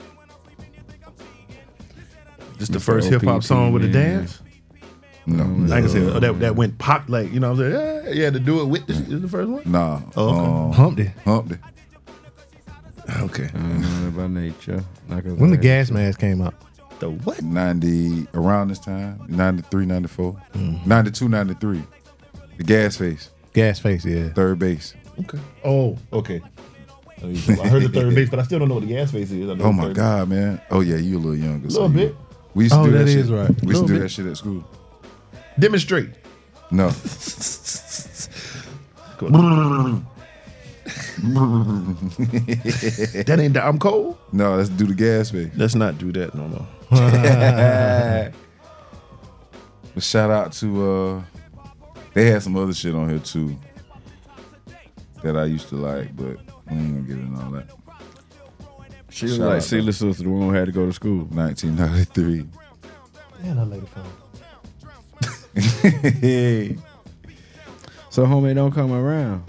This the first hip hop song with a dance. No, Like I said, oh, that that went pop. Like you know, what I'm saying, yeah, you had to do it with this. This is the first one. nah. Oh, okay. um, Humpty. Humpty. Okay. Mm, by nature. Like When the gas mask came out. The what? ninety around this time, ninety-three, ninety-four, Mm. ninety-two, ninety-three. The gas face, Gas face, yeah. third base. Okay. Oh, okay. I mean, I heard the third base, but I still don't know what the gas face is. I know Oh the my third- God, man. Oh yeah, you a little younger. A little you- bit. We used to Oh, do that, that shit. is right. We used to Little do bit. that shit at school. Demonstrate. No. That ain't the I'm cold. No, let's do the gas face. Let's not do that no more. But shout out to uh they had some other shit on here too that I used to like, but we ain't gonna get into all that. She was Shout like out, Celia sister, the one who had to go to school. nineteen ninety-three. Man, that lady phone. So homie don't come around.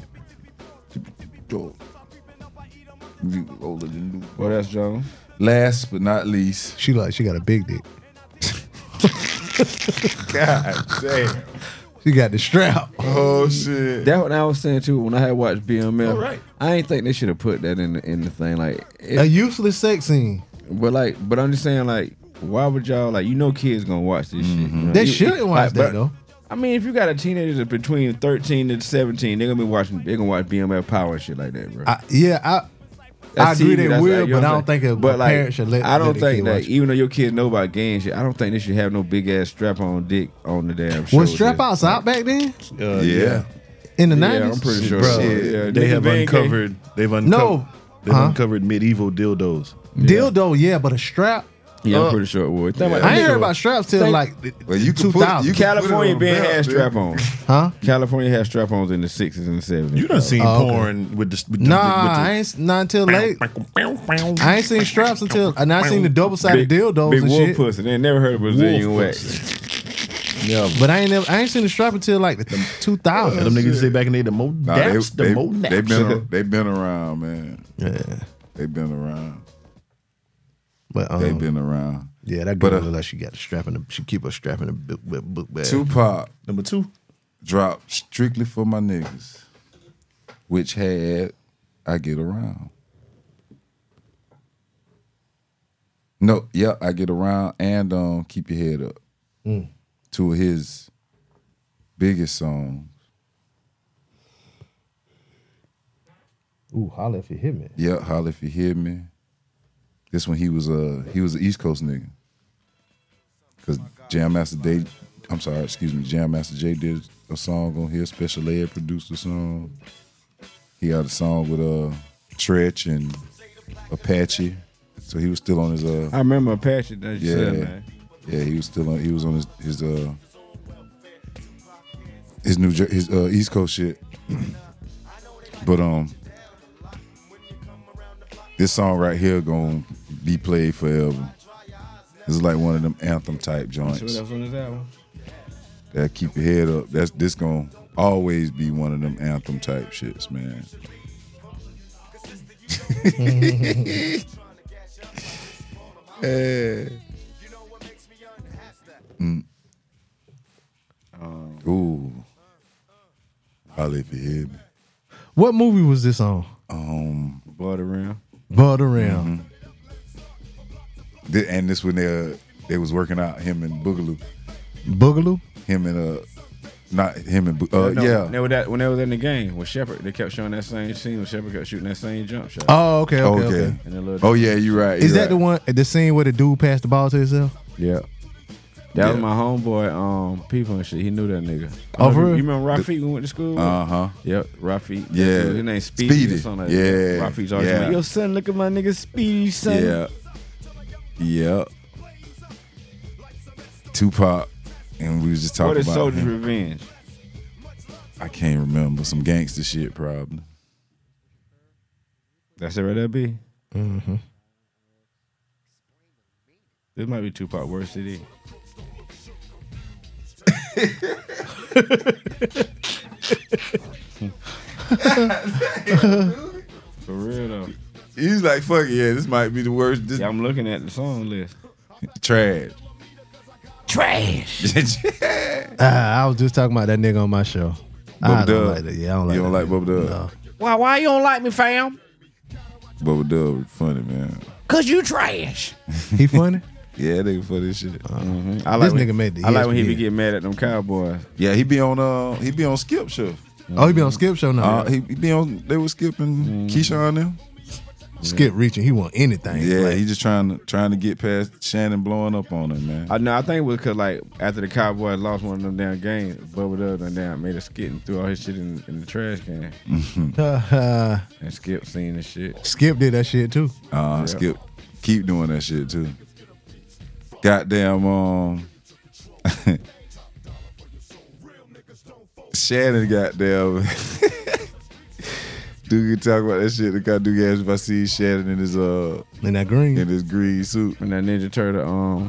You older than you. What else, Jones? Last but not least, She like she got a big dick. God damn. She got the strap. Oh shit. That's what I was saying too. When I had watched B M F, All right. I ain't think they should have put that in the, in the thing. Like, it, A useless sex scene. but like, but I'm just saying, like, why would y'all like? You know, kids gonna watch this shit. You know? They You- shouldn't watch like, that but- though. I mean, if you got a teenager that's between thirteen and seventeen, they're gonna be watching. They're gonna watch B M F Power and shit like that, bro. I, yeah, I I That's agree T V, they that's will, like, you know but I what I'm don't think a, but a like, parent should let. I don't let their think kid that watch it. even though your kids know about gay and shit, I don't think they should have no big ass strap on dick on the damn show. Was strap outs out back then Uh, Yeah. in the Yeah, nineties? I'm pretty sure. Bro, Shit, yeah, They niggas have been gay. uncovered. They've uncovered. No. They've Huh? uncovered medieval dildos. dildo, yeah, but a strap. Yeah, I'm Uh, pretty sure it would. Think Yeah. about- I ain't nigga- heard about straps till Think- like Well, you two can put thousand. you can California put it been on a had belt, strap yeah. on. Huh? California had strap ons in the sixties and the seventies. You done seen Oh, okay. porn with the with the, Nah, with the, I ain't not until late. I ain't seen straps until, and I seen the double sided dildos Big and wolf shit. pussy. They ain't never heard of Brazilian Wolf wax. Yeah, But I ain't never, I ain't seen the strap until like the two them thousands. niggas say back in the day, the more Nah, they, daps, the they, more they naps. been they been around, man. Yeah, They been around. but um, They been around. yeah, that girl But, uh, look like she got a strap in the, she keep a strap in the book, book, book bag. Tupac Number two. dropped Strictly for My Niggas, which had I Get Around. No, yeah, I Get Around and um, Keep Your Head Up. Mm. Two of his biggest songs. Ooh, holla if you hit me. Yeah, Holla If You Hear Me. This one he was a he was an East Coast nigga. Cause Jam Master Day, I'm sorry, excuse me, Jam Master Jay did a song on here. Special Ed produced a song. He had a song with uh Tretch and Apache. So he was still on his uh I remember Apache. That you yeah said, man. yeah he was still on he was on his his uh his New Jer- his uh, East Coast shit. But um. This song right here gonna be played forever. This is like one of them anthem type So what joints else on this album? that keep your head up. That's this gonna always be one of them anthem type shits, man. Eh. Mm. Ooh, holla if you hear me. What movie was this on? Um, Blood around. Bud around. thi- and this when they uh, they was working out him and Boogaloo, Boogaloo. him and uh, not him and Bo- uh, No, yeah. When they, were that, when they was in the game with Shepard, they kept showing that same scene when Shepard kept shooting that same jump shot. Oh, okay, okay, Okay. okay. And the little Oh yeah, you're right. Is you're that the right. one? The scene where the dude passed the ball to himself? Yeah. That was Yeah. my homeboy, um, people and shit. He knew that nigga. Oh, for you, real? you remember Rafiq when we went to school? Uh huh. Yep, Rafiq. Yeah. His name Speedy. Speedy. Or something like Yeah. that. Rafiq's always Yeah. like, yo, son, look at my nigga Speedy, son. Yeah. Yeah. Tupac, and we was just talking What is about Soldier's him. Revenge? I can't remember some gangster shit probably. That's it right there, B. Mm-hmm. This might be Tupac worst C D. For real though. He's like, fuck it, yeah, this might be the worst. This Yeah, I'm looking at the song list. trash. Trash. Ah, I was just talking about that nigga on my show. I Bubba don't Dub. like that. Yeah, I don't like You don't that like nigga. Bubba Dub? No. Why, why you don't like me, fam? Bubba Dub, funny man. Cause you trash. He funny? Yeah, that nigga funny as shit. Mm-hmm. I This when, nigga made the I like when he E S P be N. getting mad at them Cowboys. Yeah, he be on uh he be on Skip show. Oh, he be on Skip show now. Uh, he, he be on. They was skipping Keyshawn them. Skip reaching. He want anything. Yeah, Like, he just trying to trying to get past Shannon blowing up on him, man. I know. I think it was because like after the Cowboys lost one of them damn games, Bubba Dub done damn made a skit and threw all his shit in, in the trash can. uh, And Skip seen the shit. Skip did that shit too. Uh, Yeah. Skip, keep doing that shit too. Goddamn, um, Shannon, goddamn. Dude, can talk about that shit. The guy Duke asked if I see Shannon in his uh In that green. in his green suit. And that Ninja Turtle, um,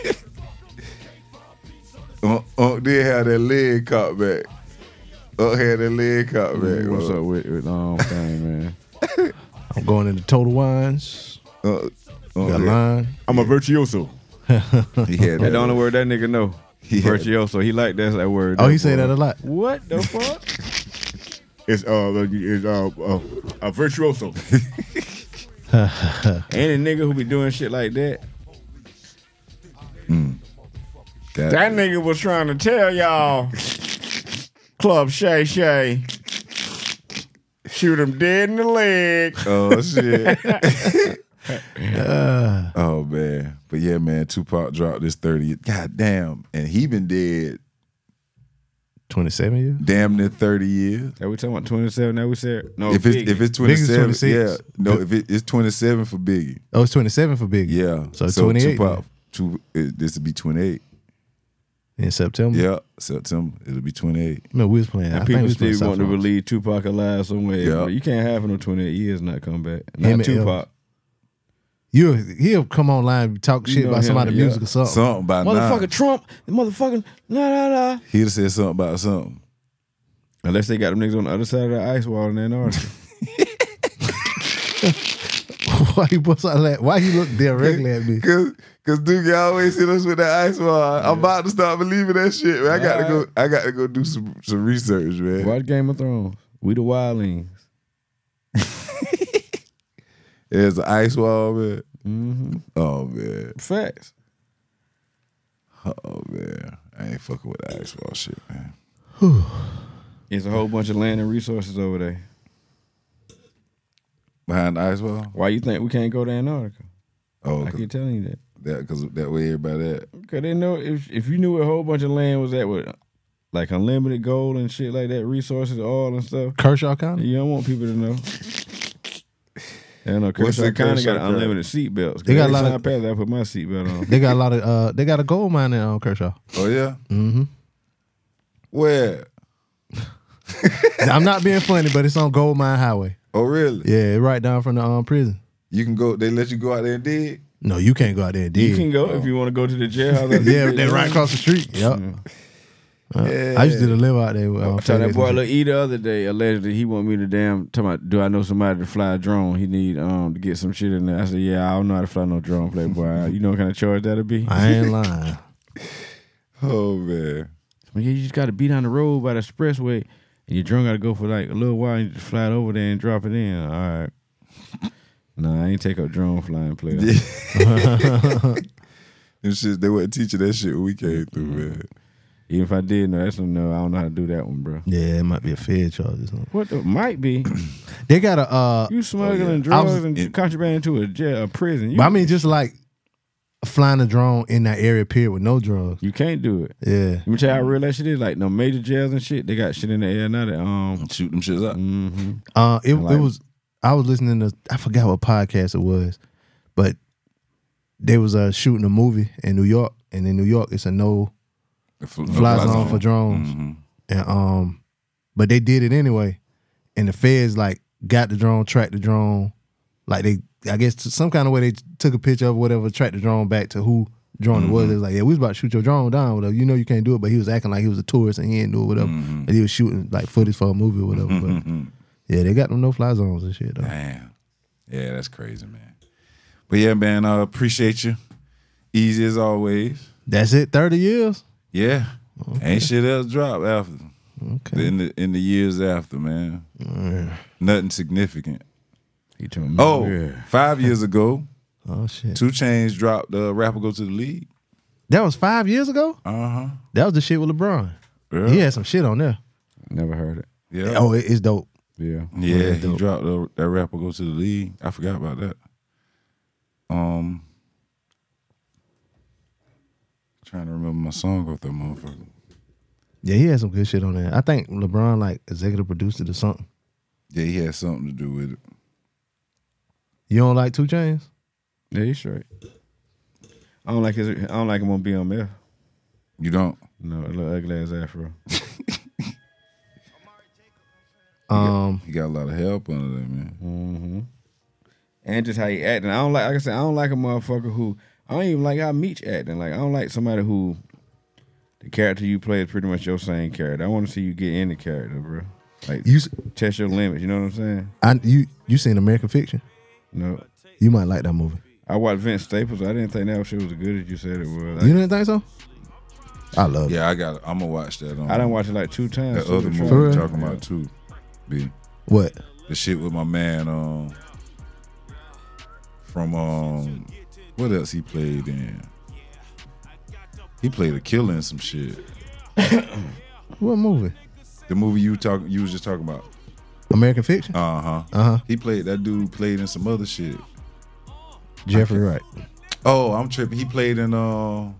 Unc uh, did have that leg caught back. Unc had that leg caught back. what's uh, up with, with um thing, man? I'm going into Total Wines. Uh, uh, Got yeah. line. I'm a virtuoso. He had That's that. the only word that nigga know. He had- Virtuoso. He like that, that word. Oh, he say that a lot. What the fuck? It's uh, it's uh, uh, uh virtuoso. Any nigga who be doing shit like that. That- That nigga was trying to tell y'all, Club Shay Shay, shoot him dead in the leg. Oh shit. Uh, Oh man. But yeah, man, Tupac dropped this thirtieth. God damn. And he been dead twenty-seven years. damn near thirty years. That we talking about twenty-seven? That we said no. if it's Biggie. if it's twenty-seven, twenty-six. yeah. No, if it, it's twenty-seven for Biggie. Oh, it's twenty-seven for Biggie. Yeah. So, twenty-eight Tupac, two, it, this would be twenty-eight. in September. Yeah. September. It'll be twenty-eight. No, we was playing. I And think we people was playing still want to South Lawrence. believe Tupac alive somewhere. Yeah. But you can't have him no twenty-eight years and not come back. Him Not and Tupac. You he'll come online and talk You shit know about him, somebody's yeah. music or something. Something by Motherfucker now. Trump, the motherfucking nah nah nah. He'd have said something about something. Unless they got them niggas on the other side of the ice wall in Antarctica. Why you bust out that? Why you look directly at me? Cause, cause Doogie always hit us with that ice wall. I'm about to start believing that shit, man. I got to go. I got to go do some some research, man. Watch Game of Thrones. We the wildlings. There's an ice wall, man. Mm-hmm. Oh man. Facts. Oh man. I ain't fucking with the ice wall shit, man. It's a whole bunch of land and resources over there. Behind the ice wall. Why you think we can't go to Antarctica? Oh, I keep telling you that. that because that way everybody at. Cause they know if if you knew where a whole bunch of land was at with like unlimited gold and shit like that, resources, oil and stuff, Kershaw County. you don't want people to know. I don't know. What's Kershaw in County Kershaw got County? unlimited seatbelts. They got a lot Every of- time I pass, I put my seatbelt on. They got a lot of. Uh, they got a gold mine in um, Kershaw. Oh yeah. Mm-hmm. Where? I'm not being funny, but it's on Gold Mine Highway. Oh really? Yeah, right down from the um, prison. You can go. They let you go out there and dig. No, you can't go out there and dig. You can go if you want to go to the jailhouse. Yeah, they're right across the street. Yep. Uh, I used to live out there. Uh, I told that boy Fairfax. Lil E the other day, allegedly he want me to damn talking about, do I know somebody to fly a drone? He need um to get some shit in there. I said, yeah, I don't know how to fly no drone, playboy. You know what kind of charge that'll be? I ain't lying. Oh man. Well, yeah, you just got to be down the road by the expressway, and your drone got to go for like a little while. And you just fly it over there and drop it in. All right. Nah, I ain't take up drone flying, player. Them shit, they wasn't teaching that shit when we came through, man. Even if I did know, that's no, I don't know how to do that one, bro. Yeah, it might be a Fed charge or something. What the might be? They got a. Uh, You smuggling yeah. I was- drugs and it- contraband to a jail, a prison. You, but I mean, just like flying a drone in that area, period, with no drugs. you can't do it. Yeah. Let me tell you how real that shit is. Like no major jails and shit, they got shit in the air now that um. Shoot them shits up. Mm-hmm. Uh, it, like- it was. I was listening to. I forgot what podcast it was, but they was uh, shooting a movie in New York, and in New York, it's a no The fl- fly zone for drones. Mhm. And um, but they did it anyway, and the feds like got the drone, tracked the drone, like they, I guess to some kind of way they took a picture of whatever, tracked the drone back to who drone it was. They was like, yeah, we was about to shoot your drone down, whatever. You know you can't do it, but he was acting like he was a tourist and he didn't do it, whatever. And he was shooting like footage for a movie or whatever. But yeah, they got them no fly zones and shit though. Damn. Yeah, that's crazy, man. But yeah, man, I uh, appreciate you. Easy as always. That's it, thirty years. Yeah. Ain't shit else dropped after. Okay. In the in the years after, man. Nothing significant. He told me, Oh, yeah. five years ago, Oh shit. Two Chainz dropped the uh, Rapper Go to the League. That was five years ago. Uh-huh. That was the shit with LeBron. Yeah. He had some shit on there. Never heard it. Yeah. Oh, it, it's dope. Yeah. Yeah, he dope. dropped the, that Rapper Go to the League. I forgot about that. Um, trying to remember my song off that motherfucker. Yeah, he had some good shit on there. I think LeBron like executive produced it or something. Yeah, he had something to do with it. You don't like Two Chainz? Yeah, he's straight. I don't like his. I don't like him on B M F. You don't? No, a little ugly ass afro. Um, He got a lot of help under there, man. Mm-hmm. And just how he acting. I don't like. Like I said, I don't like a motherfucker who. I don't even like how Meech acting. Like I don't like somebody who. The character you play is pretty much your same character. I want to see you get in the character, bro. Like you s- test your limits. You know what I'm saying? I you you seen American Fiction? No. You might like that movie. I watched Vince Staples. I didn't think that shit was as good as you said it was. You didn't think so? I love it. Yeah, I got. I'm gonna watch that. Um, I done watched it like two times. that too, other the movie trailer. you're real? talking about too. B. What? The shit with my man. Um, from um, what else he played in? He played a killer in some shit. What movie? The movie you talk, you was just talking about. American Fiction? Uh huh. Uh huh. He played that dude played in some other shit. Jeffrey Wright. Oh, I'm tripping. He played in uh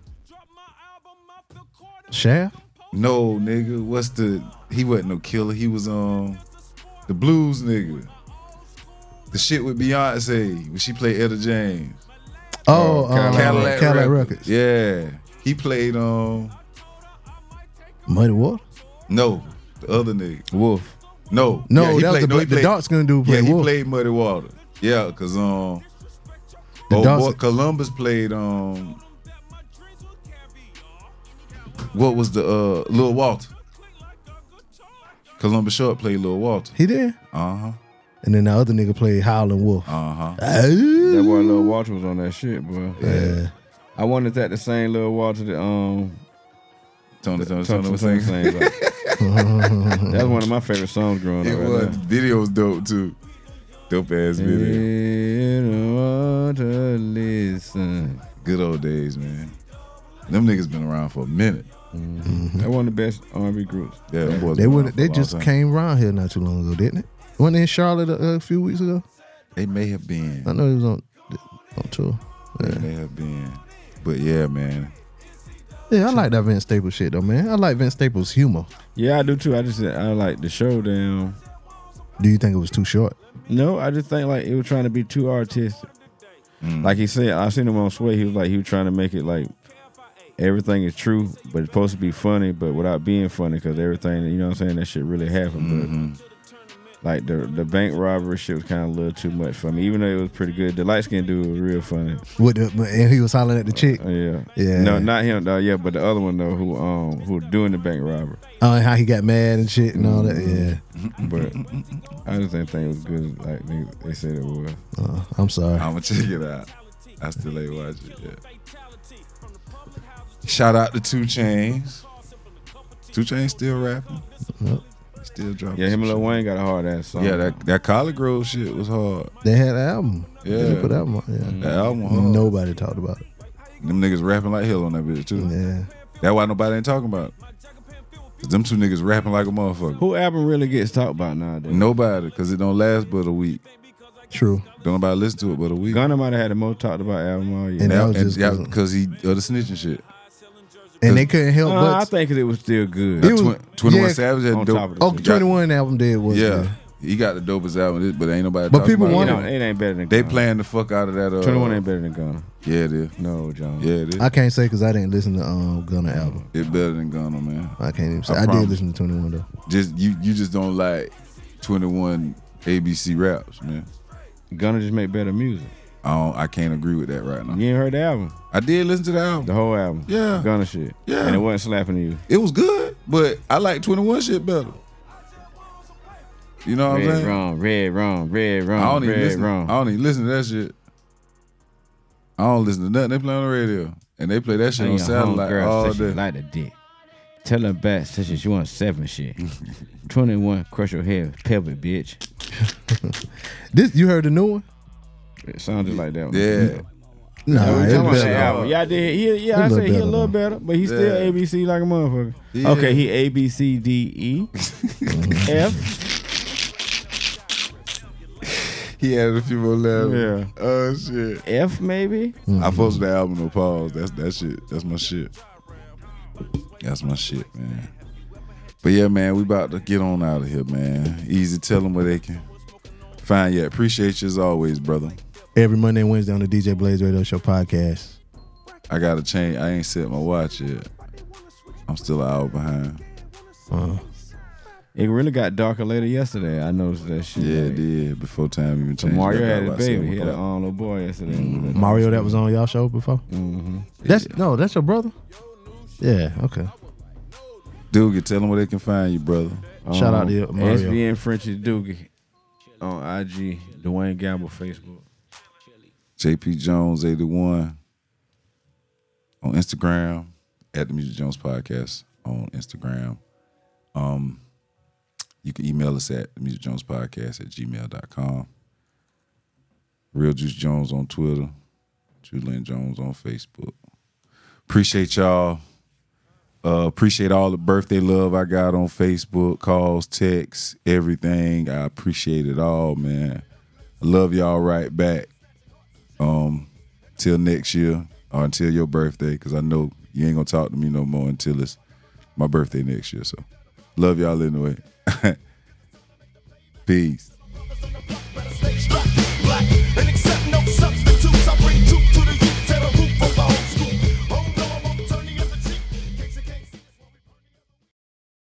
Shaft? no nigga. What's the? He wasn't no killer. He was um the blues nigga. The shit with Beyonce when she played Etta James. Oh, um, Cadillac, Cadillac, Records. Records. Yeah, he played um Muddy Water? no the other nigga. Wolf. No, No, yeah, he that was played- the, he the played- dark skinned dude Yeah, played he Wolf. played Muddy Water. Yeah, cause um, The oh dark boy, skin- Columbus played um, what was the uh Lil Walter? Columbus Short played Lil Walter. He did. Uh huh. And then the other nigga played Howlin' Wolf. Uh huh. That boy Lil Walter was on that shit, boy. Yeah. I wonder if that the same Lil Walter that um Tony, Tony, Tony Tony was Tony saying. sang about. That's one of my favorite songs growing It up. was. Right The video was dope too. Dope ass there. video. You don't want to listen. Good old days, man. Them niggas been around for a minute. Mm-hmm. That one of the best R and B groups. Yeah, them boys They been would. around for They a long just time. came around here not too long ago, didn't it? Wasn't they in Charlotte a, a few weeks ago? They may have been. I know he was on on tour. They Yeah, may have been. But yeah, man. yeah I like that Vince Staples shit though, man. I like Vince Staples' humor. Yeah, I do too. I just I like the showdown. Do you think it was too short? No, I just think like it was trying to be too artistic. Mm. Like he said, I seen him on Sway. He was like he was trying to make it like everything is true, but it's supposed to be funny, but without being funny because everything, you know what I'm saying, that shit really happened. Mm-hmm. But like the the bank robbery shit was kind of a little too much for me, even though it was pretty good. The light skinned dude was real funny. With the, and he was hollering at the chick. Uh, yeah, Yeah. No, not him. though. Yeah, but the other one though, who um who was doing the bank robbery. Oh, and how he got mad and shit and all that. Yeah. But I just didn't think it was good. Like they, they said it was. Uh, I'm sorry. I'm gonna check it out. I still ain't watch it yet. Shout out to Two Chainz. Two Chainz still rapping. Yep. Still dropping. Yeah, him some and Lil shit. Wayne got a hard ass song. Yeah, that that Collard Grove shit was hard. They had an album. Yeah. They put album on. Yeah. That album hard. Nobody talked about it. Them niggas rapping like hell on that bitch too. Yeah. That's why nobody ain't talking about it. 'Cause them two niggas rapping like a motherfucker. Who album really gets talked about nowadays? Nobody, cause it don't last but a week. True. Don't nobody listen to it but a week. Gunna might have had the most talked about album all year. And that was and, just yeah, 'cause- cause he of the snitching shit. And they couldn't help Uh, I but. think it was still good. It was- Twen- twenty-one yeah, Savage had on dope. top of the Oh, shit. twenty-one album did was. Yeah, good. he got the dopest album, but ain't nobody. But talking people about want You it. know, it ain't better than They Gunna. playing the fuck out of that. Uh, twenty-one ain't better than Gunna. Yeah, it is. No, John. Yeah, it is. I can't say because I didn't listen to um Gunna album. It's better than Gunna, man. I can't even say. I I, did promise. listen to twenty-one though. Just you, you just don't like twenty-one A B C raps, man. Gunna just make better music. I don't, I can't agree with that right now. You ain't heard the album, I did listen to the the album. whole album. Yeah. Gunna shit. Yeah. And it wasn't slapping you. It was good, but I like twenty-one shit better. You know what I'm Red saying? wrong, red wrong, red I wrong, don't even red listen. I wrong. don't even listen to that shit. I don't listen to nothing they play on the radio, and they play that shit on satellite all day. Like the dick. Tell her back, such as you want seven shit. twenty-one, crush your head, pelvic, bitch. This you heard the new one? It sounded like that one. Yeah, No, Yeah, we it's talking about better. that album. Yeah, I did. He, yeah, I He a said little he a better, little though. better, but he's still Yeah. A B C like a motherfucker. He Okay, is. he A B C D E F. he added a few more levels. Yeah. Oh shit. F maybe. I posted the album no pause. That's that shit. That's my shit. That's my shit, man. But yeah, man, we about to get on out of here, man. Easy, tell them where they can find you. Appreciate you as always, brother. Every Monday and Wednesday on the D J Blaze Radio Show podcast. I gotta change. I ain't set my watch yet. I'm still an hour behind. Uh, It really got darker later yesterday. I noticed that shit. Yeah, like, it did. Before time even So changed. Mario Got had about his baby. seven He had an o'clock. um, little boy yesterday. Mario, that was on y'all show before. Mm-hmm. That's no, that's your brother. Yeah, okay. Dude, tell them where they can find you, brother. Shout out to you, Mario. S B N Frenchie Doogie on I G, Dwayne Gamble Facebook. J P Jones eighty-one on Instagram. at the Music Jones Podcast on Instagram. Um, you can email us at the Music Jones Podcast at gmail dot com. Real Juice Jones on Twitter. Julian Jones on Facebook. Appreciate y'all. Uh, appreciate all the birthday love I got on Facebook, calls, texts, everything. I appreciate it all, man. I love y'all right back. Um, till next year or until your birthday, because I know you ain't gonna talk to me no more until it's my birthday next year. So love y'all anyway. Peace.